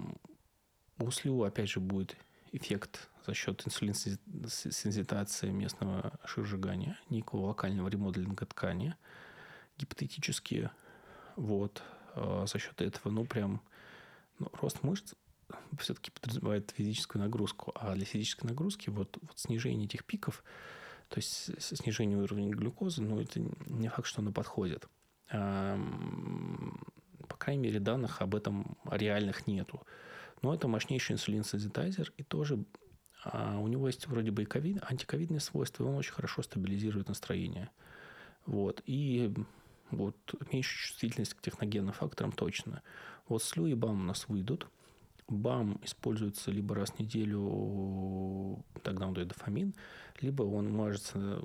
у слю, опять же, будет эффект за счет инсулинсенситации местного жиросжигания, некого локального ремоделинга ткани, гипотетически, вот, за счет этого, ну, прям, ну, рост мышц все-таки подразумевает физическую нагрузку, а для физической нагрузки вот, вот снижение этих пиков, то есть снижение уровня глюкозы, ну, это не факт, что оно подходит. По крайней мере, данных об этом реальных нету. Но это мощнейший инсулин-сенситайзер, и тоже а, у него есть вроде бы и ковид, антиковидные свойства, и он очень хорошо стабилизирует настроение. Вот. И вот меньшая чувствительность к техногенным факторам точно. Вот слю и БАМ у нас выйдут. БАМ используется либо раз в неделю, тогда он дает дофамин, либо он мажется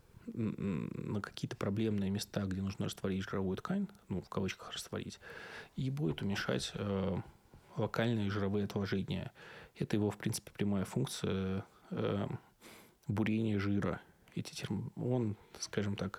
на какие-то проблемные места, где нужно растворить жировую ткань, ну, в кавычках растворить, и будет уменьшать э, локальные жировые отложения. Это его, в принципе, прямая функция э, бурения жира. Эти терм... Он, скажем так,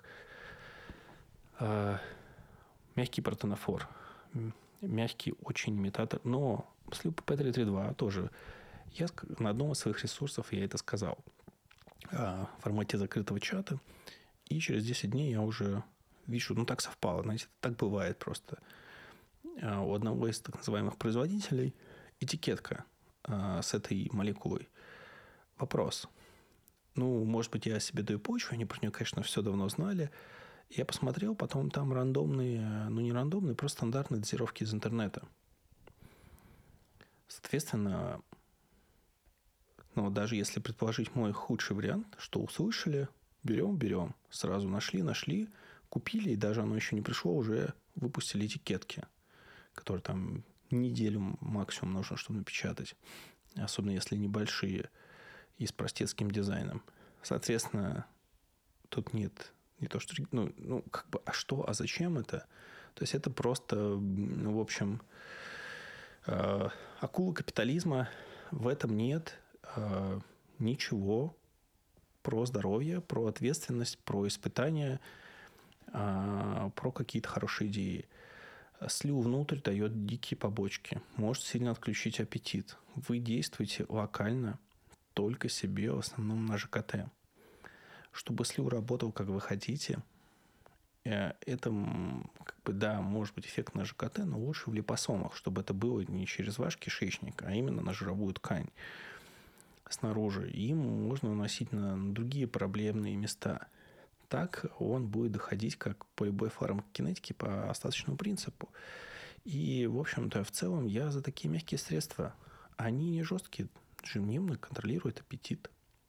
э, мягкий протонофор, мягкий очень имитатор, но слю пэ пэ триста тридцать два тоже. Я на одном из своих ресурсов я это сказал в формате закрытого чата, и через десять дней я уже вижу, ну, так совпало, знаете, так бывает просто. У одного из так называемых производителей этикетка с этой молекулой. Вопрос. Ну, может быть, я себе даю почву, они про нее, конечно, все давно знали. Я посмотрел, потом там рандомные, ну, не рандомные, просто стандартные дозировки из интернета. Соответственно, но даже если предположить мой худший вариант, что услышали, берем, берем. Сразу нашли, нашли, купили, и даже оно еще не пришло, уже выпустили этикетки, которые там неделю максимум нужно, чтобы напечатать. Особенно если небольшие и с простецким дизайном. Соответственно, тут нет не то, что... Ну, ну как бы, а что, а зачем это? То есть это просто, ну, в общем, э, акула капитализма. В этом нет ничего про здоровье, про ответственность, про испытания, про какие-то хорошие идеи. Слю внутрь дает дикие побочки, может сильно отключить аппетит. Вы действуете локально, только себе, в основном на ЖКТ. Чтобы слю работал, как вы хотите, это, как бы, да, может быть эффект на ЖКТ, но лучше в липосомах, чтобы это было не через ваш кишечник, а именно на жировую ткань снаружи. Им можно наносить на другие проблемные места. Так он будет доходить, как по любой фармакокинетике, по остаточному принципу. И, в общем-то, в целом я за такие мягкие средства. Они не жесткие, ежедневно контролируют аппетит.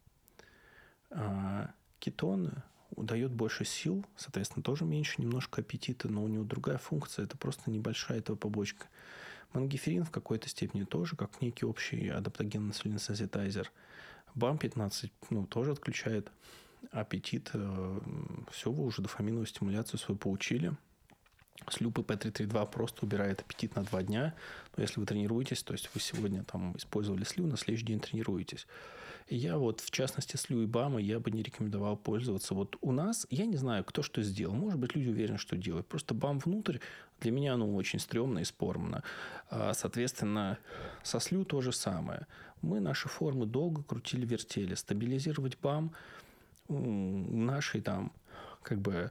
А кетоны дают больше сил, соответственно, тоже меньше немножко аппетита, но у него другая функция, это просто небольшая этого побочка. Мангиферин в какой-то степени тоже, как некий общий адаптогенный инсулинсенситайзер. БАМ пятнадцать, ну, тоже отключает аппетит. Все, вы уже дофаминовую стимуляцию свою получили. Слю пэ пэ три три два просто убирает аппетит на два дня. Но если вы тренируетесь, то есть вы сегодня там использовали слю, на следующий день тренируетесь. И я вот, в частности, слю и бама я бы не рекомендовал пользоваться. Вот у нас, я не знаю, кто что сделал. Может быть, люди уверены, что делают. Просто бам внутрь, для меня оно очень стрёмно и спорно. Соответственно, со слю то же самое. Мы наши формы долго крутили-вертели. Стабилизировать бам нашей там, как бы,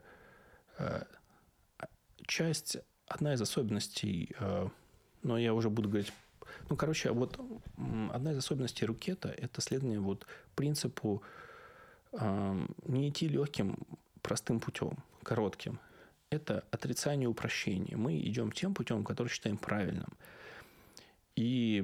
часть, одна из особенностей, но я уже буду говорить. Ну, короче, вот одна из особенностей рукета – это следование вот принципу э, не идти легким, простым путем, коротким. Это отрицание упрощения. Мы идем тем путем, который считаем правильным. И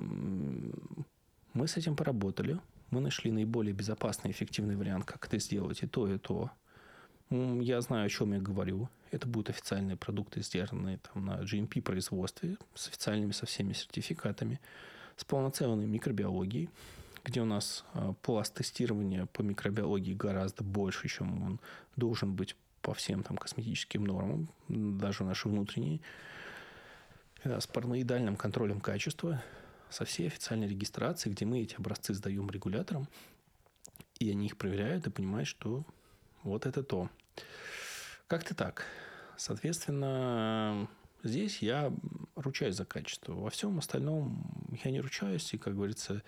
мы с этим поработали. Мы нашли наиболее безопасный и эффективный вариант, как это сделать, и то, и то. Я знаю, о чем я говорю. Это будут официальные продукты, сделанные там, на джи эм пи производстве, с официальными со всеми сертификатами, с полноценной микробиологией, где у нас пласт тестирования по микробиологии гораздо больше, чем он должен быть по всем там, косметическим нормам, даже наши внутренние, с параноидальным контролем качества, со всей официальной регистрацией, где мы эти образцы сдаем регуляторам, и они их проверяют и понимают, что вот это то. Как-то так. Соответственно, здесь я ручаюсь за качество. Во всем остальном я не ручаюсь. И, как говорится,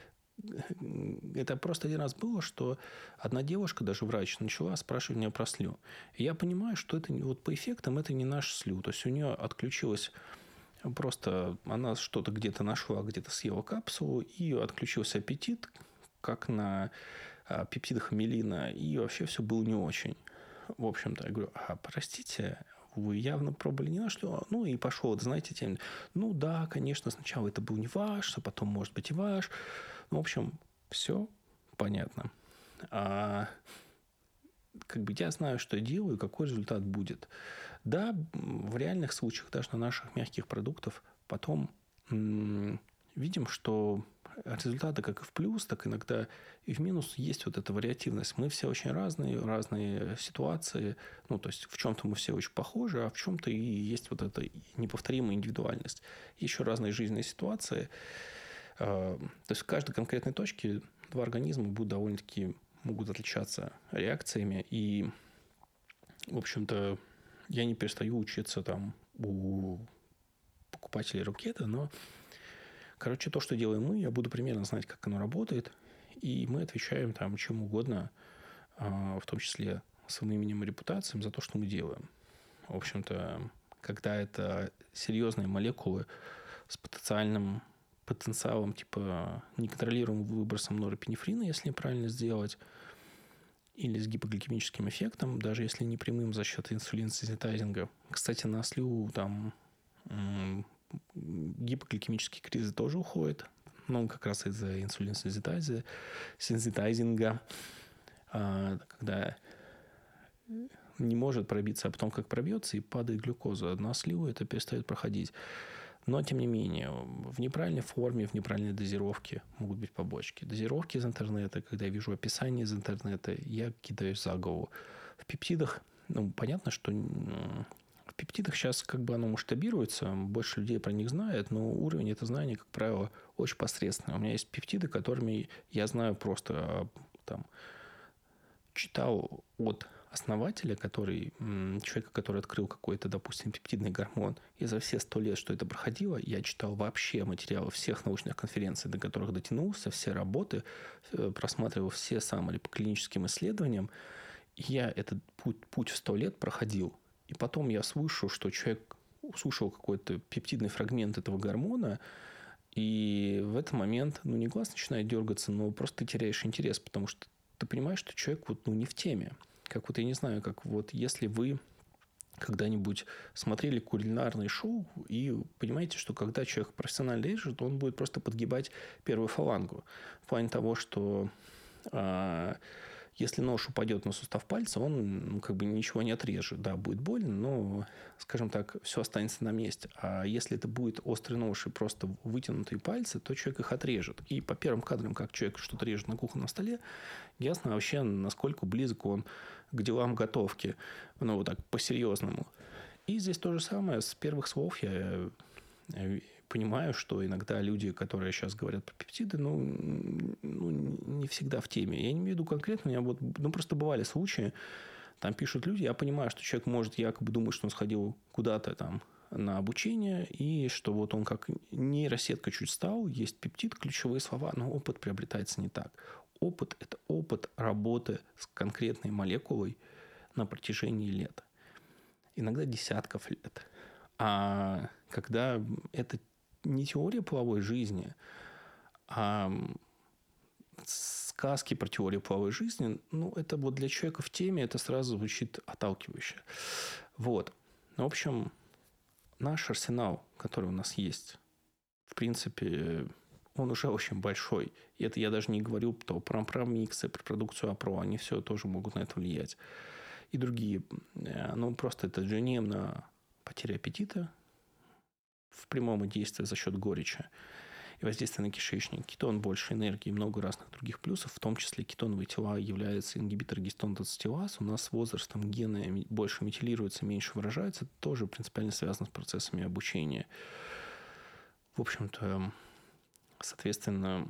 это просто один раз было, что одна девушка, даже врач, начала спрашивать меня про слю. И я понимаю, что это вот по эффектам это не наш слю. То есть у нее отключилось просто, она что-то где-то нашла, где-то съела капсулу, и отключился аппетит, как на пептидах амилина, и вообще все было не очень. В общем-то, я говорю, а, простите, вы явно пробовали не наш слю? Ну, и пошел, знаете, тем, ну, да, конечно, сначала это был не ваш, а потом, может быть, и ваш. Ну, в общем, все понятно. А, как бы я знаю, что я делаю, какой результат будет. Да, в реальных случаях, даже на наших мягких продуктах, потом м- видим, что результаты как и в плюс, так иногда и в минус есть вот эта вариативность. Мы все очень разные, разные ситуации. Ну, то есть в чем-то мы все очень похожи, а в чем-то и есть вот эта неповторимая индивидуальность. Еще разные жизненные ситуации. То есть в каждой конкретной точке два организма будут довольно-таки могут отличаться реакциями. И, в общем-то, я не перестаю учиться там у покупателей рукета, но короче, то, что делаем мы, я буду примерно знать, как оно работает, и мы отвечаем там чем угодно, в том числе своим именем и репутацией, за то, что мы делаем. В общем-то, когда это серьезные молекулы с потенциальным потенциалом, типа неконтролируемым выбросом норепинефрина, если правильно сделать, или с гипогликемическим эффектом, даже если не прямым за счет инсулинсенситайзинга. Кстати, на слю там гипогликемические кризы тоже уходят. Ну, как раз из-за инсулинсенситайзинга, когда не может пробиться, а потом как пробьется, и падает глюкоза. На сливу это перестает проходить. Но, тем не менее, в неправильной форме, в неправильной дозировке могут быть побочки. Дозировки из интернета, когда я вижу описание из интернета, я кидаюсь за голову. В пептидах, ну, понятно, что в пептидах сейчас как бы оно масштабируется, больше людей про них знает, но уровень этого знания, как правило, очень посредственный. У меня есть пептиды, которыми я знаю просто там читал от основателя, который, человека, который открыл какой-то, допустим, пептидный гормон, и за все сто лет, что это проходило, я читал вообще материалы всех научных конференций, до которых дотянулся, все работы, просматривал все самые по клиническим исследованиям, и я этот путь, путь в сто лет проходил. И потом я слышу, что человек услышал какой-то пептидный фрагмент этого гормона, и в этот момент, ну, не глаз начинает дергаться, но просто ты теряешь интерес, потому что ты понимаешь, что человек вот, ну, не в теме. Как вот, я не знаю, как вот если вы когда-нибудь смотрели кулинарное шоу и понимаете, что когда человек профессионально режет, он будет просто подгибать первую фалангу. В плане того, что а, Если нож упадет на сустав пальца, он ну, как бы ничего не отрежет. Да, будет больно, но, скажем так, все останется на месте. А если это будет острый нож и просто вытянутые пальцы, то человек их отрежет. И по первым кадрам, как человек что-то режет на кухонном столе, ясно вообще, насколько близок он к делам готовки. Ну, вот так, по-серьезному. И здесь то же самое. С первых слов я понимаю, что иногда люди, которые сейчас говорят про пептиды, ну, ну, не всегда в теме. Я не имею в виду конкретно, у меня вот, ну, просто бывали случаи, там пишут люди, я понимаю, что человек может якобы думать, что он сходил куда-то там на обучение, и что вот он как нейросетка чуть стал, есть пептид, ключевые слова, но опыт приобретается не так. Опыт – это опыт работы с конкретной молекулой на протяжении лет. Иногда десятков лет. А когда это не теория половой жизни, а сказки про теорию половой жизни, ну, это вот для человека в теме, это сразу звучит отталкивающе. Вот. В общем, наш арсенал, который у нас есть, в принципе, он уже очень большой. И это я даже не говорю то, про промиксы, про продукцию АПРО. Они все тоже могут на это влиять. И другие. Ну, просто это джи эн эм на потерю аппетита в прямом действии за счет горечи и воздействия на кишечник. Кетон больше энергии и много разных других плюсов, в том числе кетоновые тела являются ингибитор гистонацетилаз. У нас с возрастом гены больше метилируются, меньше выражаются. Это тоже принципиально связано с процессами обучения. В общем-то, соответственно,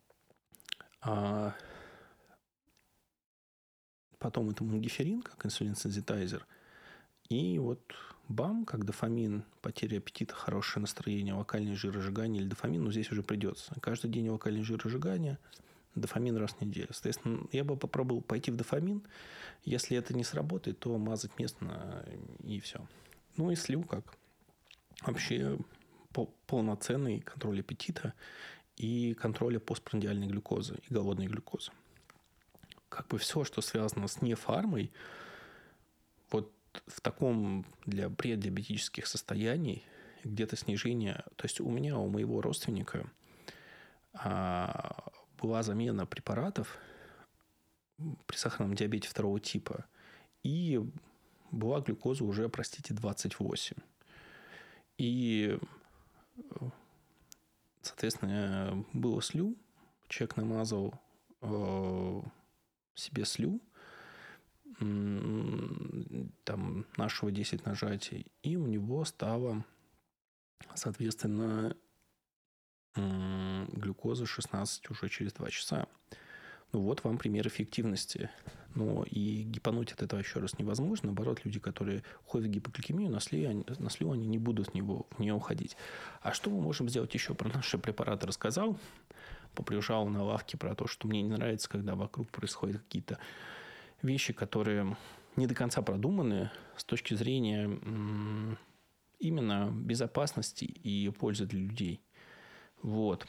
потом это мунгиферин, как инсулин-сензитайзер. И вот бам, как дофамин, потеря аппетита, хорошее настроение, локальное жиросжигание или дофамин, ну, здесь уже придется. Каждый день локальное жиросжигание, дофамин раз в неделю. Соответственно, я бы попробовал пойти в дофамин. Если это не сработает, то мазать местно и все. Ну, и слил как вообще полноценный контроль аппетита и контроля постпрандиальной глюкозы и голодной глюкозы. Как бы все, что связано с нефармой, вот в таком для преддиабетических состояний где-то снижение. То есть у меня, у моего родственника а, была замена препаратов при сахарном диабете второго типа. И была глюкоза уже, простите, двадцать восемь. И, соответственно, было слю. Человек намазал э, себе слю. Там нашего десять нажатий, и у него стало, соответственно, глюкоза шестнадцать уже через два часа. Ну вот вам пример эффективности. Но и гипануть от этого еще раз невозможно. Наоборот, люди, которые ходят в гипогликемию, на слю, на слю они не будут в, него, в нее уходить. А что мы можем сделать еще? Про наши препараты рассказал. Поприжал на лавке про то, что мне не нравится, когда вокруг происходят какие-то вещи, которые не до конца продуманы с точки зрения м, именно безопасности и пользы для людей. Вот.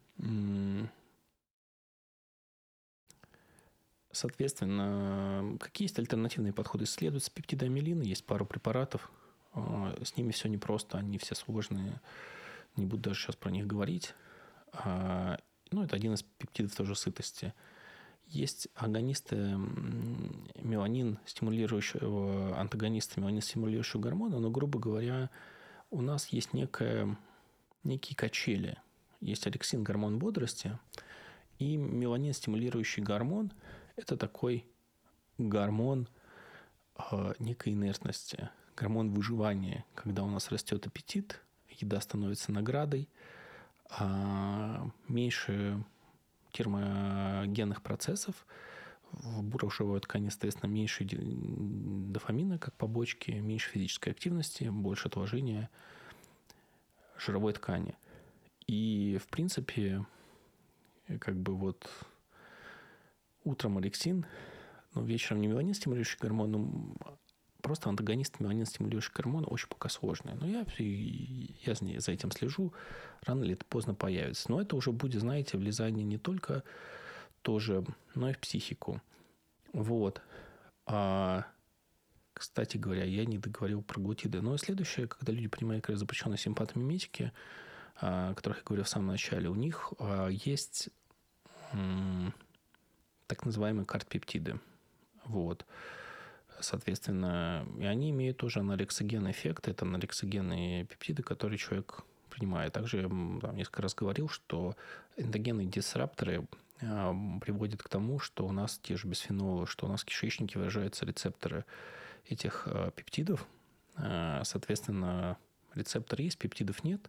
Соответственно, какие есть альтернативные подходы? Исследуются пептидоамилины, есть пару препаратов. С ними все непросто, они все сложные. Не буду даже сейчас про них говорить. Ну, это один из пептидов тоже сытости. Есть агонисты меланин стимулирующего, антагонисты меланин стимулирующего гормона, но, грубо говоря, у нас есть некая, некие качели. Есть орексин, гормон бодрости, и меланин стимулирующий гормон – это такой гормон э, некой инертности, гормон выживания, когда у нас растет аппетит, еда становится наградой, а меньше термогенных процессов в буро-жировой ткани, соответственно, меньше дофамина, как побочки, меньше физической активности, больше отложения жировой ткани. И, в принципе, как бы вот утром орексин, но вечером не меланин стимулирующий гормон, но просто антагонист меланин стимулирующий гормон очень пока сложный. Но я, я за этим слежу, рано или поздно появится. Но это уже будет, знаете, влезание не только тоже, но и в психику. Вот. А, кстати говоря, я не договорил про глутиды. Но следующее, когда люди принимают как раз запрещенные симпатомиметики, о которых я говорил в самом начале, у них есть м, так называемые карт-пептиды. Вот. Соответственно, и они имеют тоже анорексогенный эффект. Это анорексогенные пептиды, которые человек принимает. Также я там несколько раз говорил, что эндогенные дисрапторы э, приводят к тому, что у нас те же бисфенолы, что у нас в кишечнике выражаются рецепторы этих э, пептидов. Э, соответственно, рецептор есть, пептидов нет.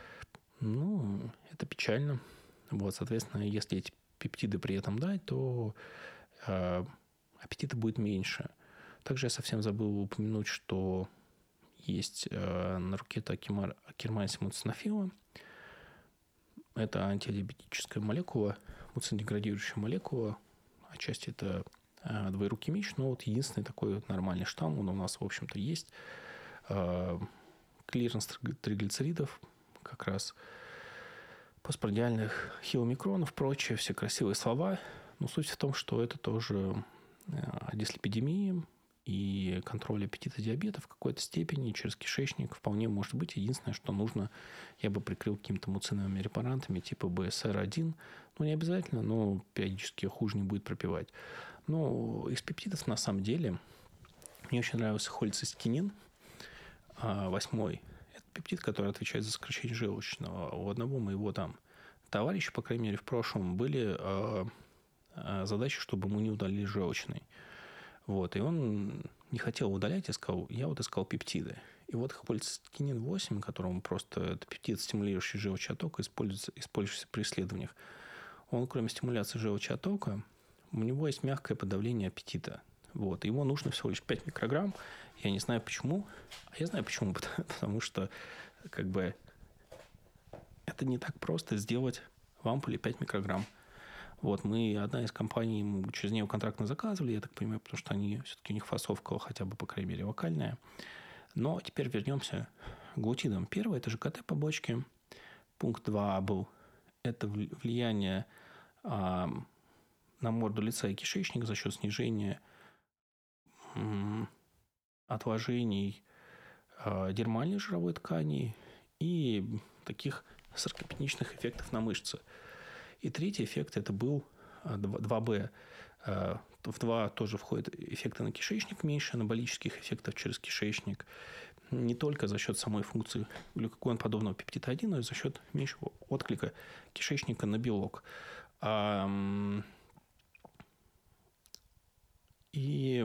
Ну, это печально. Вот, соответственно, если эти пептиды при этом дать, то э, аппетита будет меньше. Также я совсем забыл упомянуть, что есть э, на руке акерманец муцинофила. Это антидиабетическая молекула, муцинодеградирующая молекула. Отчасти это э, двоерукий меч, но вот единственный такой вот нормальный штамм, он у нас, в общем-то, есть. Э, клиренс триглицеридов, как раз постпрандиальных хиломикронов, прочее, все красивые слова. Но суть в том, что это тоже э, дислепидемия, и контроль аппетита диабета в какой-то степени через кишечник вполне может быть. Единственное, что нужно, я бы прикрыл какими-то муциновыми репарантами типа бэ эс эр один. Ну, не обязательно, но периодически хуже не будет пропивать. Но из пептидов на самом деле мне очень нравился холецистинин, восьмой. Это пептид, который отвечает за сокращение желчного. У одного моего там товарища, по крайней мере, в прошлом были э, э, задачи, чтобы ему не удалили желчный. Вот, и он не хотел удалять, я сказал, я вот искал пептиды. И вот холецистинин восемь, которому просто это пептид, стимулирующий желчеоток, используется, используется при исследованиях. Он, кроме стимуляции желчеотока, у него есть мягкое подавление аппетита. Вот, ему нужно всего лишь пять микрограмм. Я не знаю почему. А я знаю почему, потому что как бы это не так просто сделать в ампуле пять микрограмм. Вот, мы, одна из компаний, мы через нее контрактно заказывали, я так понимаю, потому что они, все-таки у них фасовка хотя бы, по крайней мере, локальная. Но теперь вернемся к глутидам. Первое – это ЖКТ побочки. Пункт два был – это влияние а, на морду лица и кишечник за счет снижения м, отложений а, дермальной жировой ткани и таких саркопеничных эффектов на мышцы. И третий эффект – это был два бэ. В два тоже входят эффекты на кишечник меньше, анаболических эффектов через кишечник. Не только за счет самой функции глюкогон-подобного пептида один, но и за счет меньшего отклика кишечника на белок. И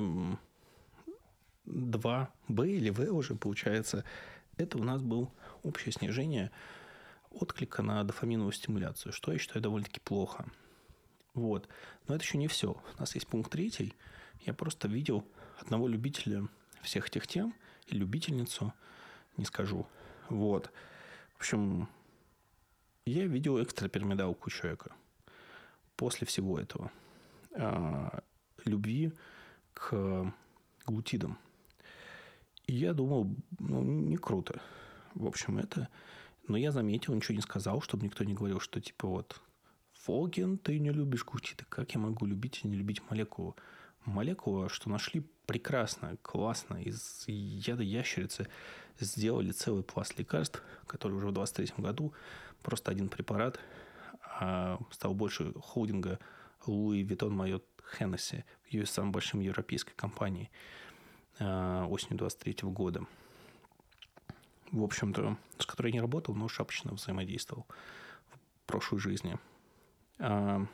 два бэ или вэ уже получается, это у нас было общее снижение отклика на дофаминовую стимуляцию, что я считаю довольно-таки плохо. Вот. Но это еще не все. У нас есть пункт третий. Я просто видел одного любителя всех этих тем, и любительницу, не скажу. Вот. В общем, я видел экстрапирамидалку у человека после всего этого. А, любви к глутидам. И я думал, ну, не круто. В общем, это... Но я заметил, ничего не сказал, чтобы никто не говорил, что типа вот Фоген, ты не любишь глутиды. Как я могу любить и не любить молекулу? Молекула, что нашли прекрасно, классно. Из яда ящерицы сделали целый пласт лекарств, который уже в двадцать третьем году просто один препарат а, стал больше холдинга Louis Vuitton Moët Hennessy, ее самой большой европейской компании а, осенью двадцать третьего года. В общем-то, с которой я не работал, но шапочно взаимодействовал в прошлой жизни. А,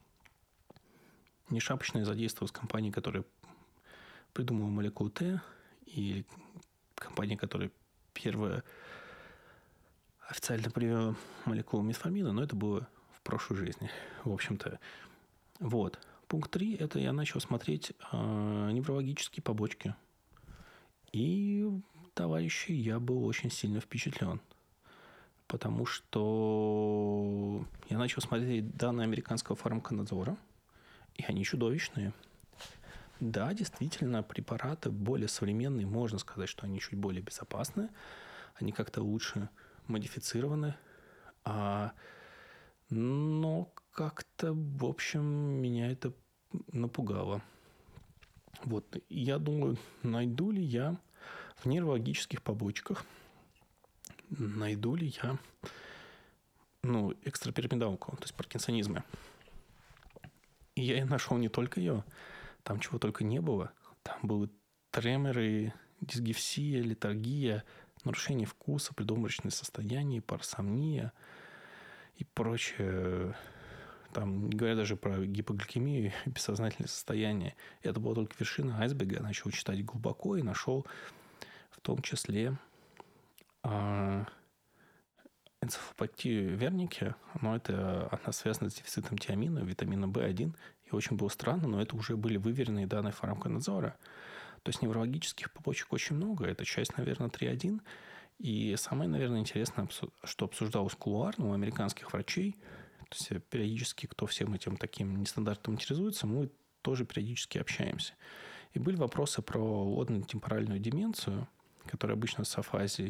не шапочно я задействовал с компанией, которая придумала молекулу Т, и компания, которая первая официально привела молекулу метформина, но это было в прошлой жизни. В общем-то, вот. Пункт три – это я начал смотреть а, неврологические побочки. И, товарищи, я был очень сильно впечатлен. Потому что я начал смотреть данные американского фармаконадзора, и они чудовищные. Да, действительно, препараты более современные, можно сказать, что они чуть более безопасны, они как-то лучше модифицированы, а, но как-то, в общем, меня это напугало. Вот, я думаю, найду ли я в неврологических побочках, найду ли я, ну, экстрапирамидалку, то есть паркинсонизмы. И я и нашел не только ее. Там чего только не было. Там были треморы, дисгефсия, летаргия, нарушение вкуса, предобморочное состояние, парасомния и прочее. Там, не говоря даже про гипогликемию и бессознательное состояние. Это была только вершина айсберга. Я начал читать глубоко и нашел в том числе а, энцефалопатию Вернике. Но это она связана с дефицитом тиамина, витамина бэ один. И очень было странно, но это уже были выверенные данные фармаконадзора. То есть неврологических побочек очень много. Это часть, наверное, три один. И самое, наверное, интересное, что обсуждалось кулуарно у американских врачей, то есть периодически, кто всем этим таким нестандартом интересуется, мы тоже периодически общаемся. И были вопросы про лобно-темпоральную деменцию, которая обычно с афазией.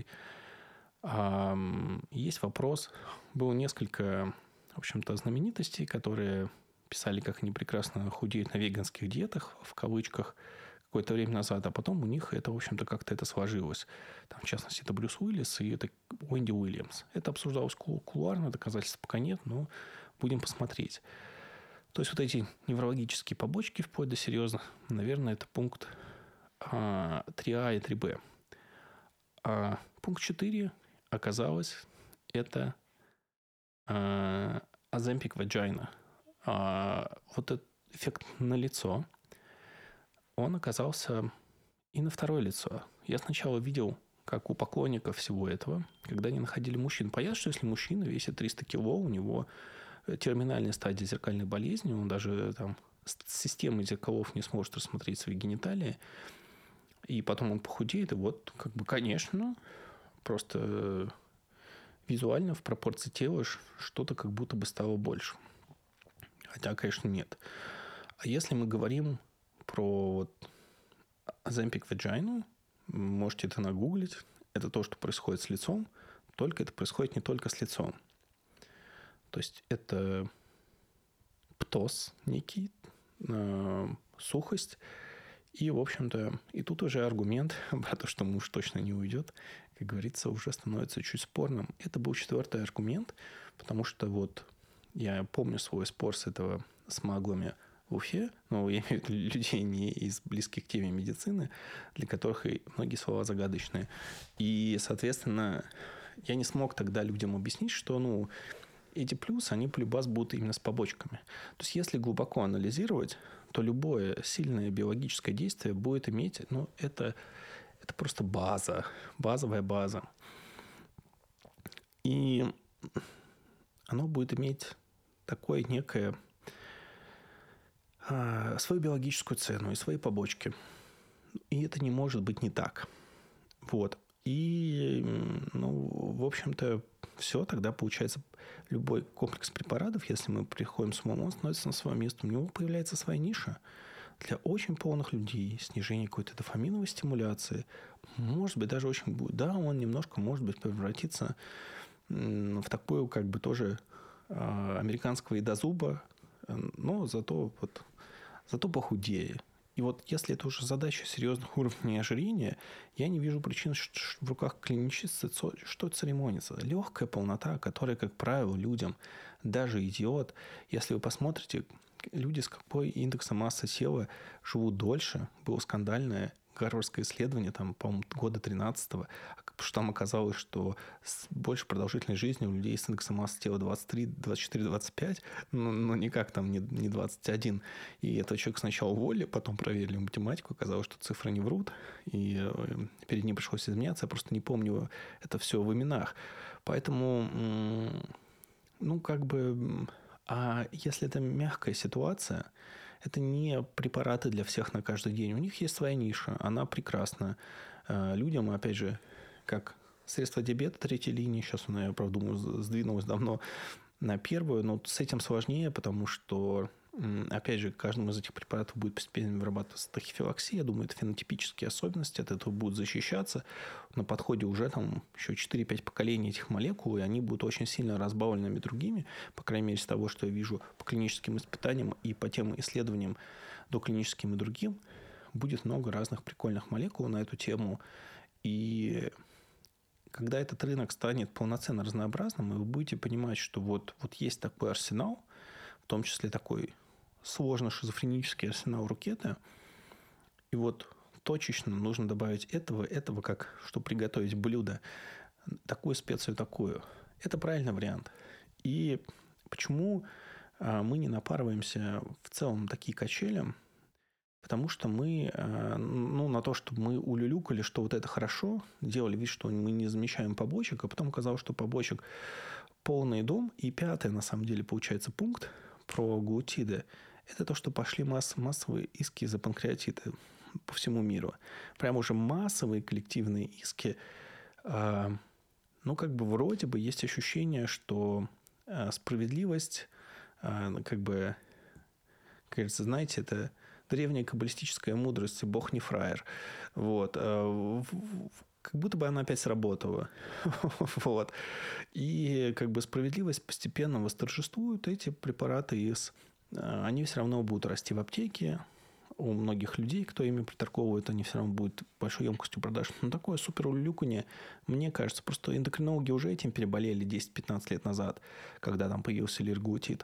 Есть вопрос, было несколько, в общем-то, знаменитостей, которые писали, как они прекрасно худеют на веганских диетах, в кавычках, какое-то время назад, а потом у них это, в общем-то, как-то это сложилось. Там, в частности, это Брюс Уиллис и это Уэнди Уильямс. Это обсуждалось кулуарно, доказательств пока нет, но будем посмотреть. То есть вот эти неврологические побочки, вплоть до серьезных, наверное, это пункт а, три а и три бэ. А пункт четыре оказалось, это а, Ozempic Vagina. А, вот этот эффект на лицо, он оказался и на второе лицо. Я сначала видел, как у поклонников всего этого, когда они находили мужчин. Понятно, что если мужчина весит триста кило, у него терминальная стадия зеркальной болезни, он даже там с системой зеркалов не сможет рассмотреть свои гениталии, и потом он похудеет, и вот, как бы, конечно, просто визуально в пропорции тела что-то как будто бы стало больше. Хотя, конечно, нет. А если мы говорим про вот Ozempic Vagina, можете это нагуглить. Это то, что происходит с лицом, только это происходит не только с лицом. То есть это птоз некий, э, сухость. И, в общем-то, и тут уже аргумент про то, что муж точно не уйдет, как говорится, уже становится чуть спорным. Это был четвертый аргумент, потому что вот я помню свой спор с этого с маглами в Уфе, но я имею в виду людей не из близких к теме медицины, для которых и многие слова загадочные. И, соответственно, я не смог тогда людям объяснить, что, ну, эти плюсы, они полюбас будут именно с побочками. То есть, если глубоко анализировать, то любое сильное биологическое действие будет иметь, ну, это, это просто база, базовая база. И оно будет иметь такое некое а, свою биологическую цену и свои побочки. И это не может быть не так. Вот. И, ну, в общем-то, все, тогда получается любой комплекс препаратов, если мы приходим с умом, он становится на свое место. У него появляется своя ниша. Для очень полных людей снижение какой-то дофаминовой стимуляции, может быть, даже очень... Да, он немножко, может быть, превратится в такую, как бы, тоже американского едозуба, но зато вот зато похудее. И вот если это уже задача серьезных уровней ожирения, я не вижу причин, что в руках клиническиста что церемонится. Легкая полнота, которая, как правило, людям, даже идиот, если вы посмотрите, люди с какой индексом массы тела живут дольше, было скандальное гарвардское исследование, там, по-моему, года тринадцатого, что там оказалось, что больше продолжительной жизни у людей с индексом массы тела двадцать три, двадцать четыре, двадцать пять, но, но никак там не, не двадцать один. И этот человек сначала уволили, потом проверили математику, оказалось, что цифры не врут, и перед ним пришлось изменяться. Я просто не помню это все в именах. Поэтому, ну, как бы... А если это мягкая ситуация, это не препараты для всех на каждый день. У них есть своя ниша, она прекрасна. Людям, опять же, как средство диабета третьей линии, сейчас она, я правда думаю, сдвинулась давно на первую, но с этим сложнее, потому что, опять же, каждому из этих препаратов будет постепенно вырабатываться тахифилаксия. Я думаю, это фенотипические особенности, от этого будут защищаться. На подходе уже там еще четыре-пять поколений этих молекул, и они будут очень сильно разбавленными другими, по крайней мере, с того, что я вижу по клиническим испытаниям и по тем исследованиям доклиническим и другим. Будет много разных прикольных молекул на эту тему. И когда этот рынок станет полноценно разнообразным, вы будете понимать, что вот, вот есть такой арсенал, в том числе такой сложно шизофренический арсенал ракеты. И вот точечно нужно добавить этого, этого, как что приготовить блюдо, такую специю, такую. Это правильный вариант. И почему мы не напарываемся в целом на такие качели? Потому что мы, ну, на то, чтобы мы улюлюкали, что вот это хорошо, делали вид, что мы не замечаем побочек, а потом оказалось, что побочек полный дом. И пятый, на самом деле, получается пункт про глутиды. Это то, что пошли масс- массовые иски за панкреатиты по всему миру. Прям уже массовые коллективные иски. Ну, как бы вроде бы есть ощущение, что справедливость, как бы, кажется, знаете, это... древняя каббалистическая мудрость, Бог не фраер. Вот. Как будто бы она опять сработала. Вот. И как бы справедливость постепенно восторжествует. Эти препараты из... Они все равно будут расти в аптеке. У многих людей, кто ими приторговывает, они все равно будут большой емкостью продаж. Но такое супер улюлюканье, мне кажется, просто эндокринологи уже этим переболели десять-пятнадцать лет назад, когда там появился лирглутид.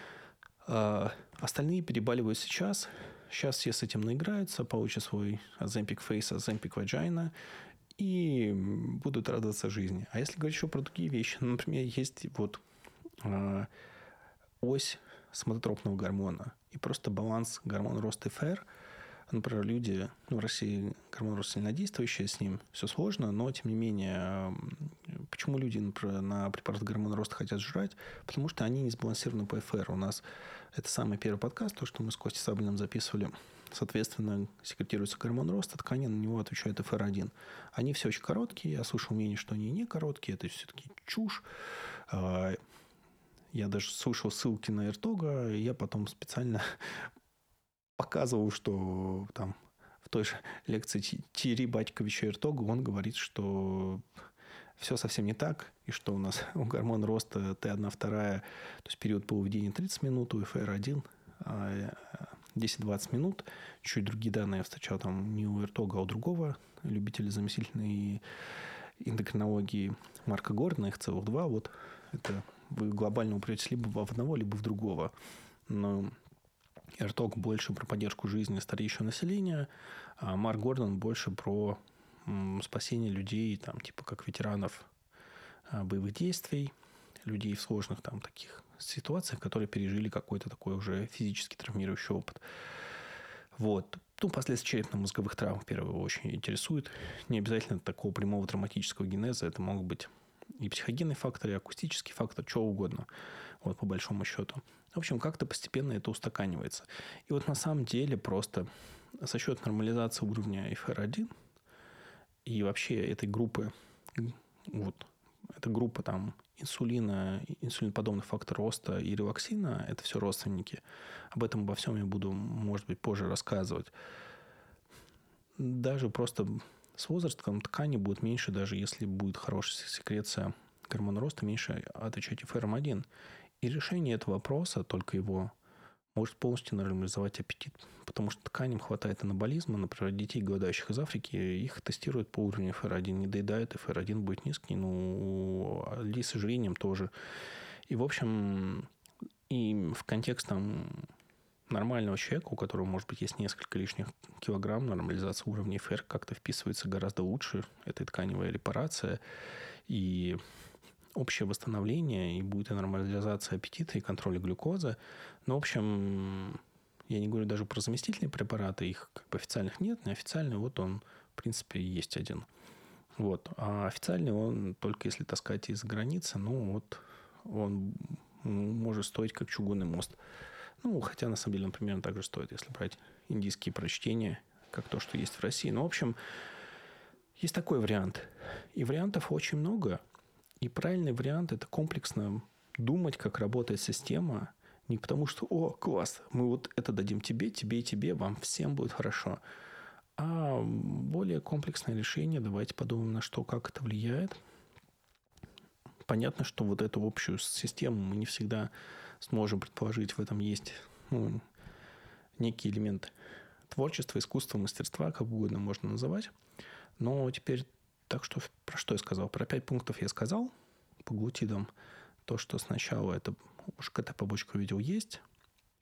Остальные перебаливают сейчас. Сейчас все с этим наиграются, получат свой Ozempic Face, Ozempic Vagina и будут радоваться жизни. А если говорить еще про другие вещи, например, есть вот э, ось соматотропного гормона и просто баланс гормона роста эф эр. Например, люди, ну, в России гормон роста сильнодействующий, с ним все сложно, но, тем не менее, почему люди, например, на препараты гормона роста хотят жрать? Потому что они не сбалансированы по эф эр. У нас это самый первый подкаст, то, что мы с Костей Саблиным записывали. Соответственно, секретируется гормон роста, ткани на него отвечает эф эр один. Они все очень короткие. Я слышал мнение, что они не короткие. Это все-таки чушь. Я даже слышал ссылки на Эртога. И я потом специально показывал, что там в той же лекции Тири Батьковича Эртога он говорит, что все совсем не так, и что у нас у гормона роста Т один два, то есть период полувыделения тридцать минут, у эф эр один десять-двадцать минут. Чуть другие данные я встречал там не у Эртога, а у другого любителя заместительной эндокринологии Марка Гордона, их целых два. Вот это вы глобально упретесь либо в одного, либо в другого. Но Эртог больше про поддержку жизни стареющего населения, а Марк Гордон больше про спасение людей, там, типа как ветеранов боевых действий, людей в сложных там таких ситуациях, которые пережили какой-то такой уже физически травмирующий опыт. Вот. Ну, последствия черепно-мозговых травм, в первую очередь, интересует. Не обязательно такого прямого травматического генеза. Это могут быть и психогенный фактор, и акустический фактор, что угодно. Вот, по большому счету. В общем, как-то постепенно это устаканивается. И вот на самом деле просто за счет нормализации уровня эф эр один и вообще этой группы, вот, эта группа там инсулина, инсулиноподобных факторов роста и релаксина, это все родственники. Об этом обо всем я буду, может быть, позже рассказывать. Даже просто с возрастом ткани будет меньше, даже если будет хорошая секреция гормона роста, меньше отвечать эф эр один. И решение этого вопроса, только его, может полностью нормализовать аппетит. Потому что тканям хватает анаболизма. Например, детей, голодающих из Африки, их тестируют по уровню эф эр один. Не доедают, эф эр один будет низкий. Ну, а людей с ожирением тоже. И, в общем, и в контекст там нормального человека, у которого, может быть, есть несколько лишних килограмм, нормализация уровня эф эр как-то вписывается гораздо лучше. Это тканевая репарация. И общее восстановление, и будет и нормализация аппетита, и контроль глюкозы. Но, в общем, я не говорю даже про заместительные препараты, их как бы официальных нет, неофициальный, вот он, в принципе, есть один. Вот. А официальный он только если таскать из границы, ну, вот он может стоить как чугунный мост. Ну, хотя, на самом деле, он примерно так же стоит, если брать индийские прочтения, как то, что есть в России. Но, в общем, есть такой вариант. И вариантов очень много. И правильный вариант – это комплексно думать, как работает система. Не потому что, о, класс, мы вот это дадим тебе, тебе и тебе, вам всем будет хорошо. А более комплексное решение, давайте подумаем, на что, как это влияет. Понятно, что вот эту общую систему мы не всегда сможем предположить. В этом есть ну, некий элемент творчества, искусства, мастерства, как угодно можно называть. Но теперь... Так что, про что я сказал? Про пять пунктов я сказал по глутидам. То, что сначала это уж какая-то побочка видел есть.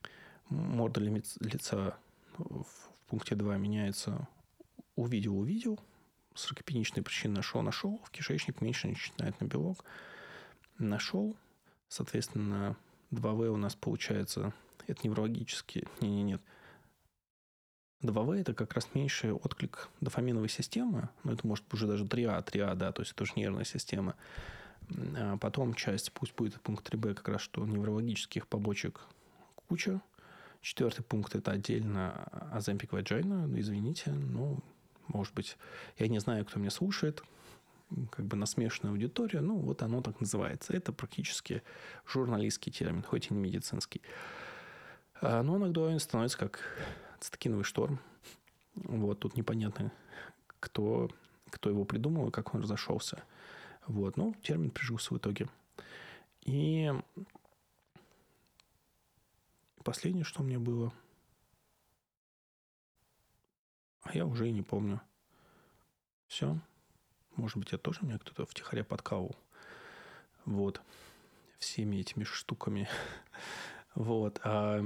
морда лица в пункте два меняется увидел-увидел, сорокапятничной причины нашел-нашел, в кишечник меньше не считает на белок, нашел, соответственно, два вэ у нас получается, это неврологически, не-не-нет, два вэ это как раз меньший отклик дофаминовой системы, но это может уже даже три а, три а, да, то есть это уже нервная система. А потом часть, пусть будет пункт три бэ, как раз что неврологических побочек куча. Четвертый пункт это отдельно Ozempic Vagina, извините, но может быть, я не знаю, кто меня слушает, как бы насмешная аудитория, ну вот оно так называется. Это практически журналистский термин, хоть и не медицинский. Но иногда он становится как цитокиновый шторм. Вот, тут непонятно, кто, кто его придумал и как он разошелся. Вот, ну, термин прижился в итоге. И последнее, что у меня было, а я уже и не помню. Все. Может быть, я тоже меня кто-то втихаря подкалывал. Вот. Всеми этими штуками. Вот. А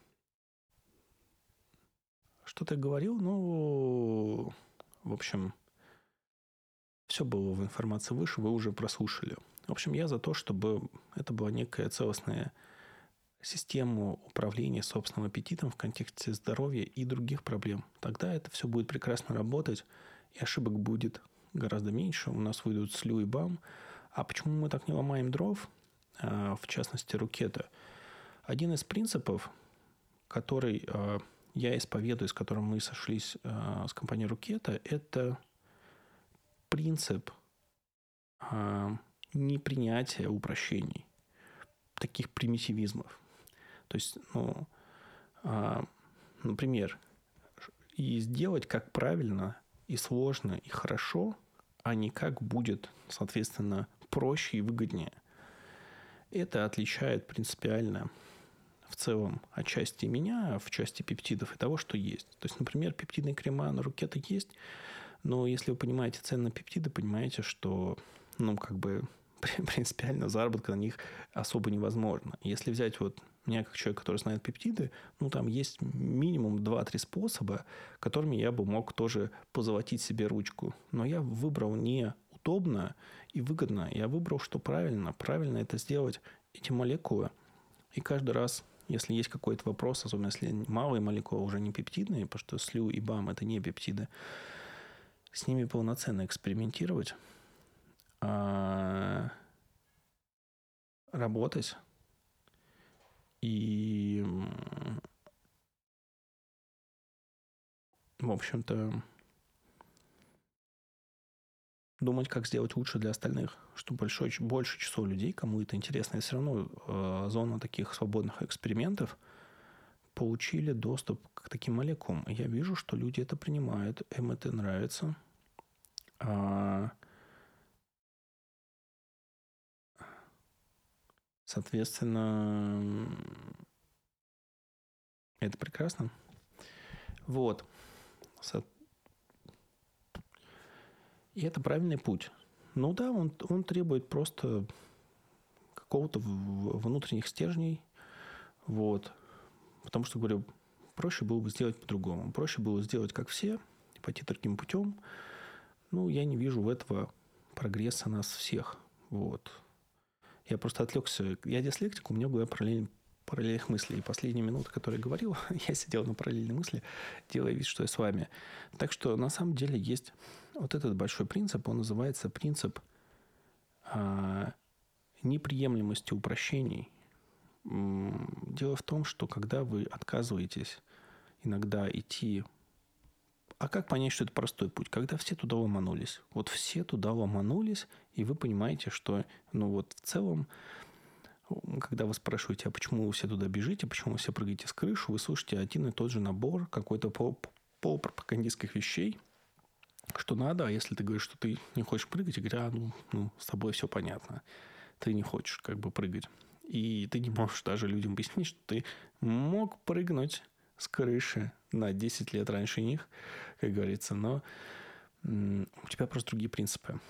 что ты говорил? Ну, в общем, все было в информации выше, вы уже прослушали. В общем, я за то, чтобы это была некая целостная система управления собственным аппетитом в контексте здоровья и других проблем. Тогда это все будет прекрасно работать, и ошибок будет гораздо меньше. У нас выйдут слю и бам. А почему мы так не ломаем дров? В частности, Рукета. Один из принципов, который я исповедую, с которым мы сошлись с компанией Рукета, это принцип непринятия упрощений, таких примитивизмов. То есть, ну, например, и сделать как правильно, и сложно, и хорошо, а не как будет, соответственно, проще и выгоднее. Это отличает принципиально в целом отчасти меня, в части пептидов и того, что есть. То есть, например, пептидные крема на Рукета есть, но если вы понимаете цены на пептиды, понимаете, что, ну, как бы принципиально заработка на них особо невозможно. Если взять вот меня как человек, который знает пептиды, ну, там есть минимум два-три способа, которыми я бы мог тоже позолотить себе ручку. Но я выбрал не удобно и выгодно. Я выбрал, что правильно. Правильно это сделать эти молекулы. И каждый раз, если есть какой-то вопрос, особенно если малые молекулы уже не пептидные, потому что слю и бам – это не пептиды, с ними полноценно экспериментировать, работать и, в общем-то, думать, как сделать лучше для остальных, чтобы большое, больше число людей, кому это интересно, и все равно э, зона таких свободных экспериментов, получили доступ к таким молекулам. Я вижу, что люди это принимают, им это нравится. А, соответственно, это прекрасно. Вот. И это правильный путь. Ну да, он, он требует просто какого-то внутренних стержней. Вот. Потому что, говорю, проще было бы сделать по-другому. Проще было сделать, как все, пойти таким путем. Ну, я не вижу в этого прогресса нас всех. Вот. Я просто отвлекся. Я дислектик, у меня была параллель, параллельных мыслей. И последние минуты, которые я говорил, я сидел на параллельной мысли, делая вид, что я с вами. Так что, на самом деле, есть вот этот большой принцип. Он называется принцип а, неприемлемости упрощений. Дело в том, что когда вы отказываетесь иногда идти... А как понять, что это простой путь? Когда все туда ломанулись. Вот все туда ломанулись, и вы понимаете, что, ну вот в целом, когда вы спрашиваете, а почему вы все туда бежите, почему вы все прыгаете с крыши, вы слышите один и тот же набор какой-то пол, полупропагандистских вещей, что надо, а если ты говоришь, что ты не хочешь прыгать, и говорят, а, ну, ну, с тобой все понятно. Ты не хочешь как бы прыгать. И ты не можешь даже людям объяснить, что ты мог прыгнуть с крыши на десять лет раньше них, как говорится, но м- у тебя просто другие принципы.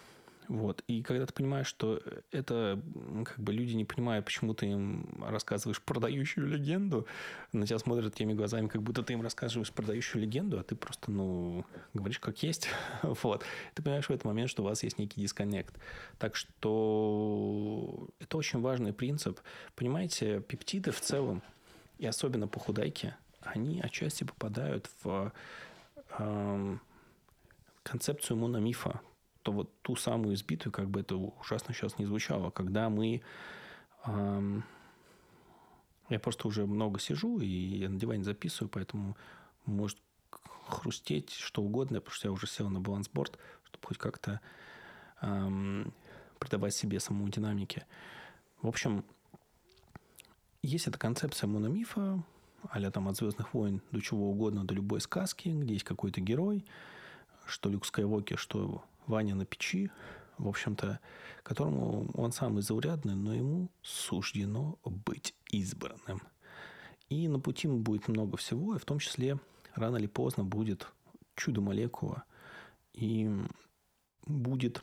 Вот. И когда ты понимаешь, что это как бы люди не понимают, почему ты им рассказываешь продающую легенду, на тебя смотрят теми глазами, как будто ты им рассказываешь продающую легенду, а ты просто, ну, говоришь как есть. Вот. Ты понимаешь в этот момент, что у вас есть некий дисконнект. Так что это очень важный принцип. Понимаете, пептиды в целом, и особенно похудайки, они отчасти попадают в э, концепцию мономифа. То вот ту самую избитую, как бы это ужасно сейчас не звучало, когда мы... Эм, я просто уже много сижу, и я на диване записываю, поэтому может хрустеть что угодно, потому что я уже сел на балансборд, чтобы хоть как-то эм, придавать себе саму динамике. В общем, есть эта концепция мономифа, а-ля там от «Звездных войн» до чего угодно, до любой сказки, где есть какой-то герой, что Люк Скайуокер, что Ваня на печи, в общем-то, которому он сам заурядный, но ему суждено быть избранным. И на пути ему будет много всего, и в том числе рано или поздно будет чудо-молекула, и будет,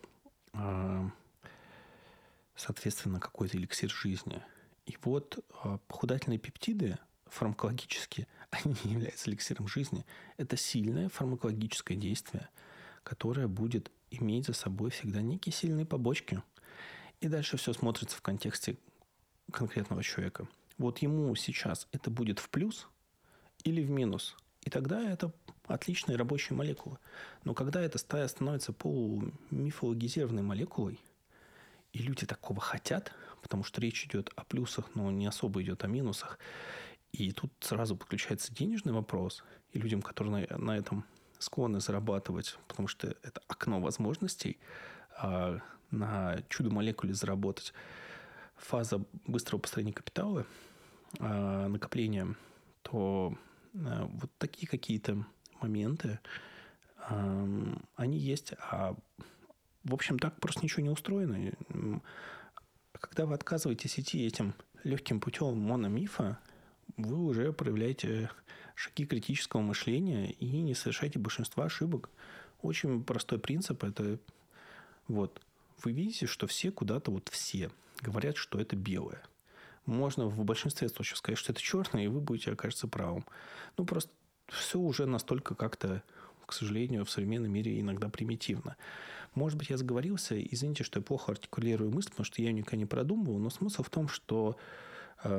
соответственно, какой-то эликсир жизни. И вот похудательные пептиды фармакологически, они не являются эликсиром жизни. Это сильное фармакологическое действие, которое будет иметь за собой всегда некие сильные побочки. И дальше все смотрится в контексте конкретного человека. Вот ему сейчас это будет в плюс или в минус. И тогда это отличная рабочая молекула. Но когда это становится полумифологизированной молекулой, и люди такого хотят, потому что речь идет о плюсах, но не особо идет о минусах, и тут сразу подключается денежный вопрос, и людям, которые на, на этом склонны зарабатывать, потому что это окно возможностей, а на чудо-молекуле заработать, фаза быстрого построения капитала, а, накопления, то а, вот такие какие-то моменты, а, они есть. А в общем, так просто ничего не устроено. Когда вы отказываетесь идти этим легким путем мономифа, вы уже проявляете шаги критического мышления и не совершаете большинства ошибок. Очень простой принцип. Это вот вы видите, что все куда-то вот все говорят, что это белое. Можно в большинстве случаев сказать, что это черное, и вы будете, окажется, правым. Ну, просто все уже настолько как-то, к сожалению, в современном мире иногда примитивно. Может быть, я заговорился. Извините, что я плохо артикулирую мысль, потому что я ее никогда не продумывал. Но смысл в том, что э,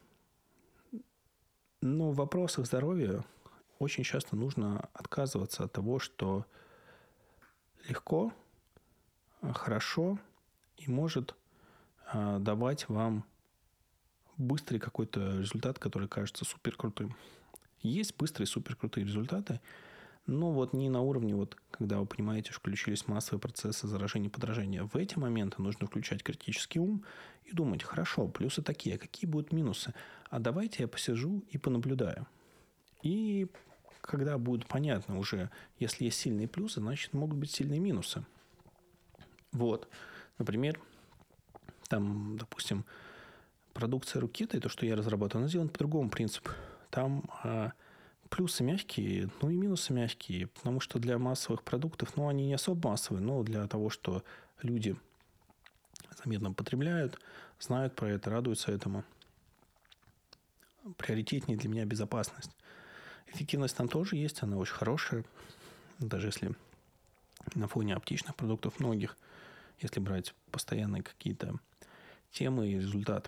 ну, в вопросах здоровья очень часто нужно отказываться от того, что легко, хорошо и может э, давать вам быстрый какой-то результат, который кажется суперкрутым. Есть быстрые суперкрутые результаты, но вот не на уровне, вот, когда вы понимаете, что включились массовые процессы заражения и подражения. В эти моменты нужно включать критический ум и думать, хорошо, плюсы такие, а какие будут минусы? А давайте я посижу и понаблюдаю. И когда будет понятно уже, если есть сильные плюсы, значит, могут быть сильные минусы. Вот. Например, там, допустим, продукция Рукеты, то, что я разрабатываю, она сделана по другому принципу. Там а, плюсы мягкие, ну и минусы мягкие, потому что для массовых продуктов, ну, они не особо массовые, но для того, что люди заметно потребляют, знают про это, радуются этому. Приоритетнее для меня безопасность. Эффективность там тоже есть, она очень хорошая, даже если на фоне аптечных продуктов многих, если брать постоянные какие-то темы и результат.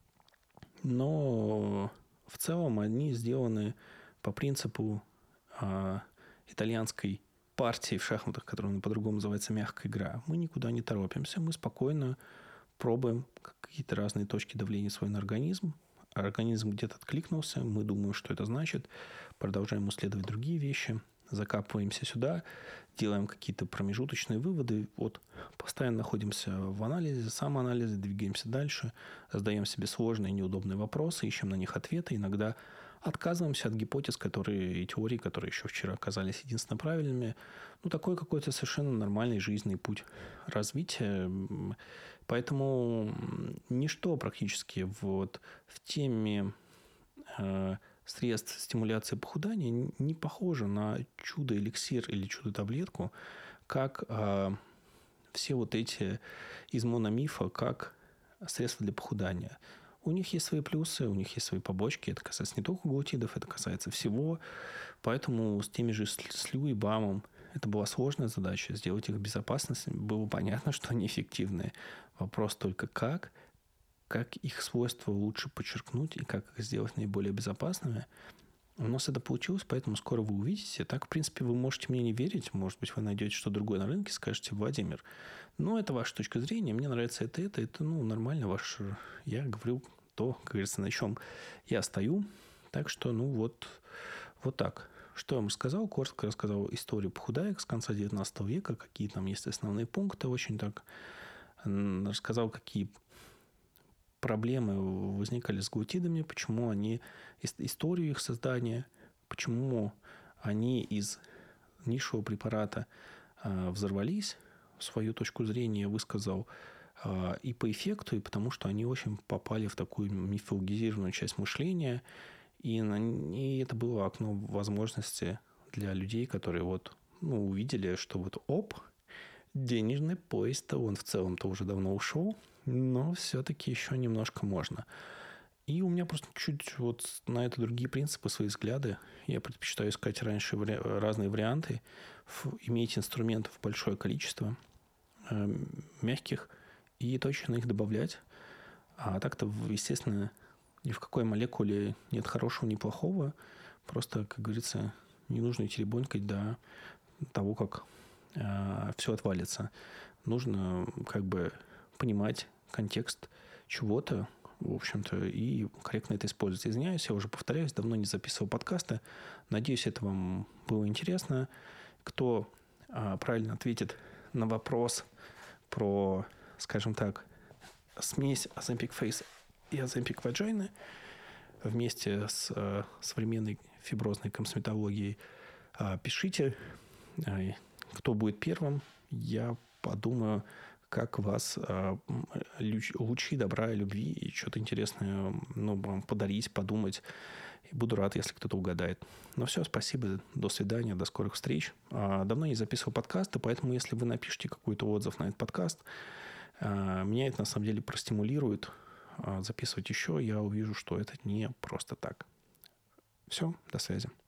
Но в целом они сделаны по принципу э, итальянской партии в шахматах, которая по-другому называется мягкая игра. Мы никуда не торопимся, мы спокойно пробуем какие-то разные точки давления свой на организм. Организм где-то откликнулся, мы думаем, что это значит, продолжаем исследовать другие вещи, закапываемся сюда, делаем какие-то промежуточные выводы, вот постоянно находимся в анализе, самоанализе, двигаемся дальше, задаем себе сложные, неудобные вопросы, ищем на них ответы, иногда отказываемся от гипотез, которые, и теорий, которые еще вчера оказались единственно правильными. Ну, такой какой-то совершенно нормальный жизненный путь развития. Поэтому ничто практически вот в теме э, средств стимуляции похудания не похоже на чудо-эликсир или чудо-таблетку, как э, все вот эти из мономифа как средства для похудания. У них есть свои плюсы, у них есть свои побочки. Это касается не только глутидов, это касается всего. Поэтому с теми же слю и бамом это была сложная задача. Сделать их безопасными. Было понятно, что они эффективные. Вопрос только как. Как их свойства лучше подчеркнуть и как их сделать наиболее безопасными. У нас это получилось, поэтому скоро вы увидите. Так, в принципе, вы можете мне не верить. Может быть, вы найдете что-то другое на рынке, скажете: Владимир, ну, это ваша точка зрения, мне нравится это, это, это, ну, нормально ваш... Я говорю то, как говорится, на чем я стою. Так что, ну, вот, вот так. Что я вам сказал? Коротко рассказал историю похудаек с конца девятнадцатого века, какие там есть основные пункты, очень так. Рассказал, какие проблемы возникали с глутидами, почему они, историю их создания, почему они из нишевого препарата э, взорвались, свою точку зрения высказал э, и по эффекту, и потому что они очень попали в такую мифологизированную часть мышления, и, на, и это было окно возможности для людей, которые вот, ну, увидели, что вот оп, денежный поезд-то он в целом-то уже давно ушел, но все-таки еще немножко можно. И у меня просто чуть вот на это другие принципы, свои взгляды. Я предпочитаю искать раньше вари... разные варианты, иметь инструментов большое количество, э, мягких, и точно их добавлять. А так-то, естественно, ни в какой молекуле нет хорошего, ни плохого. Просто, как говорится, не нужно теребонькать до того, как э, все отвалится. Нужно как бы понимать контекст чего-то, в общем-то, и корректно это использовать. Извиняюсь, я уже повторяюсь, давно не записывал подкасты. Надеюсь, это вам было интересно. Кто а, правильно ответит на вопрос про, скажем так, смесь Ozempic Face и Ozempic Vagina вместе с а, современной фиброзной комсометологией, а, пишите. А, кто будет первым, я подумаю, как вас э, лучи добра и любви и что-то интересное, ну, вам подарить, подумать. И буду рад, если кто-то угадает. Ну все, спасибо, до свидания, до скорых встреч. А, давно не записывал подкасты, поэтому если вы напишите какой-то отзыв на этот подкаст, а, меня это на самом деле простимулирует а, записывать еще. Я увижу, что это не просто так. Все, до связи.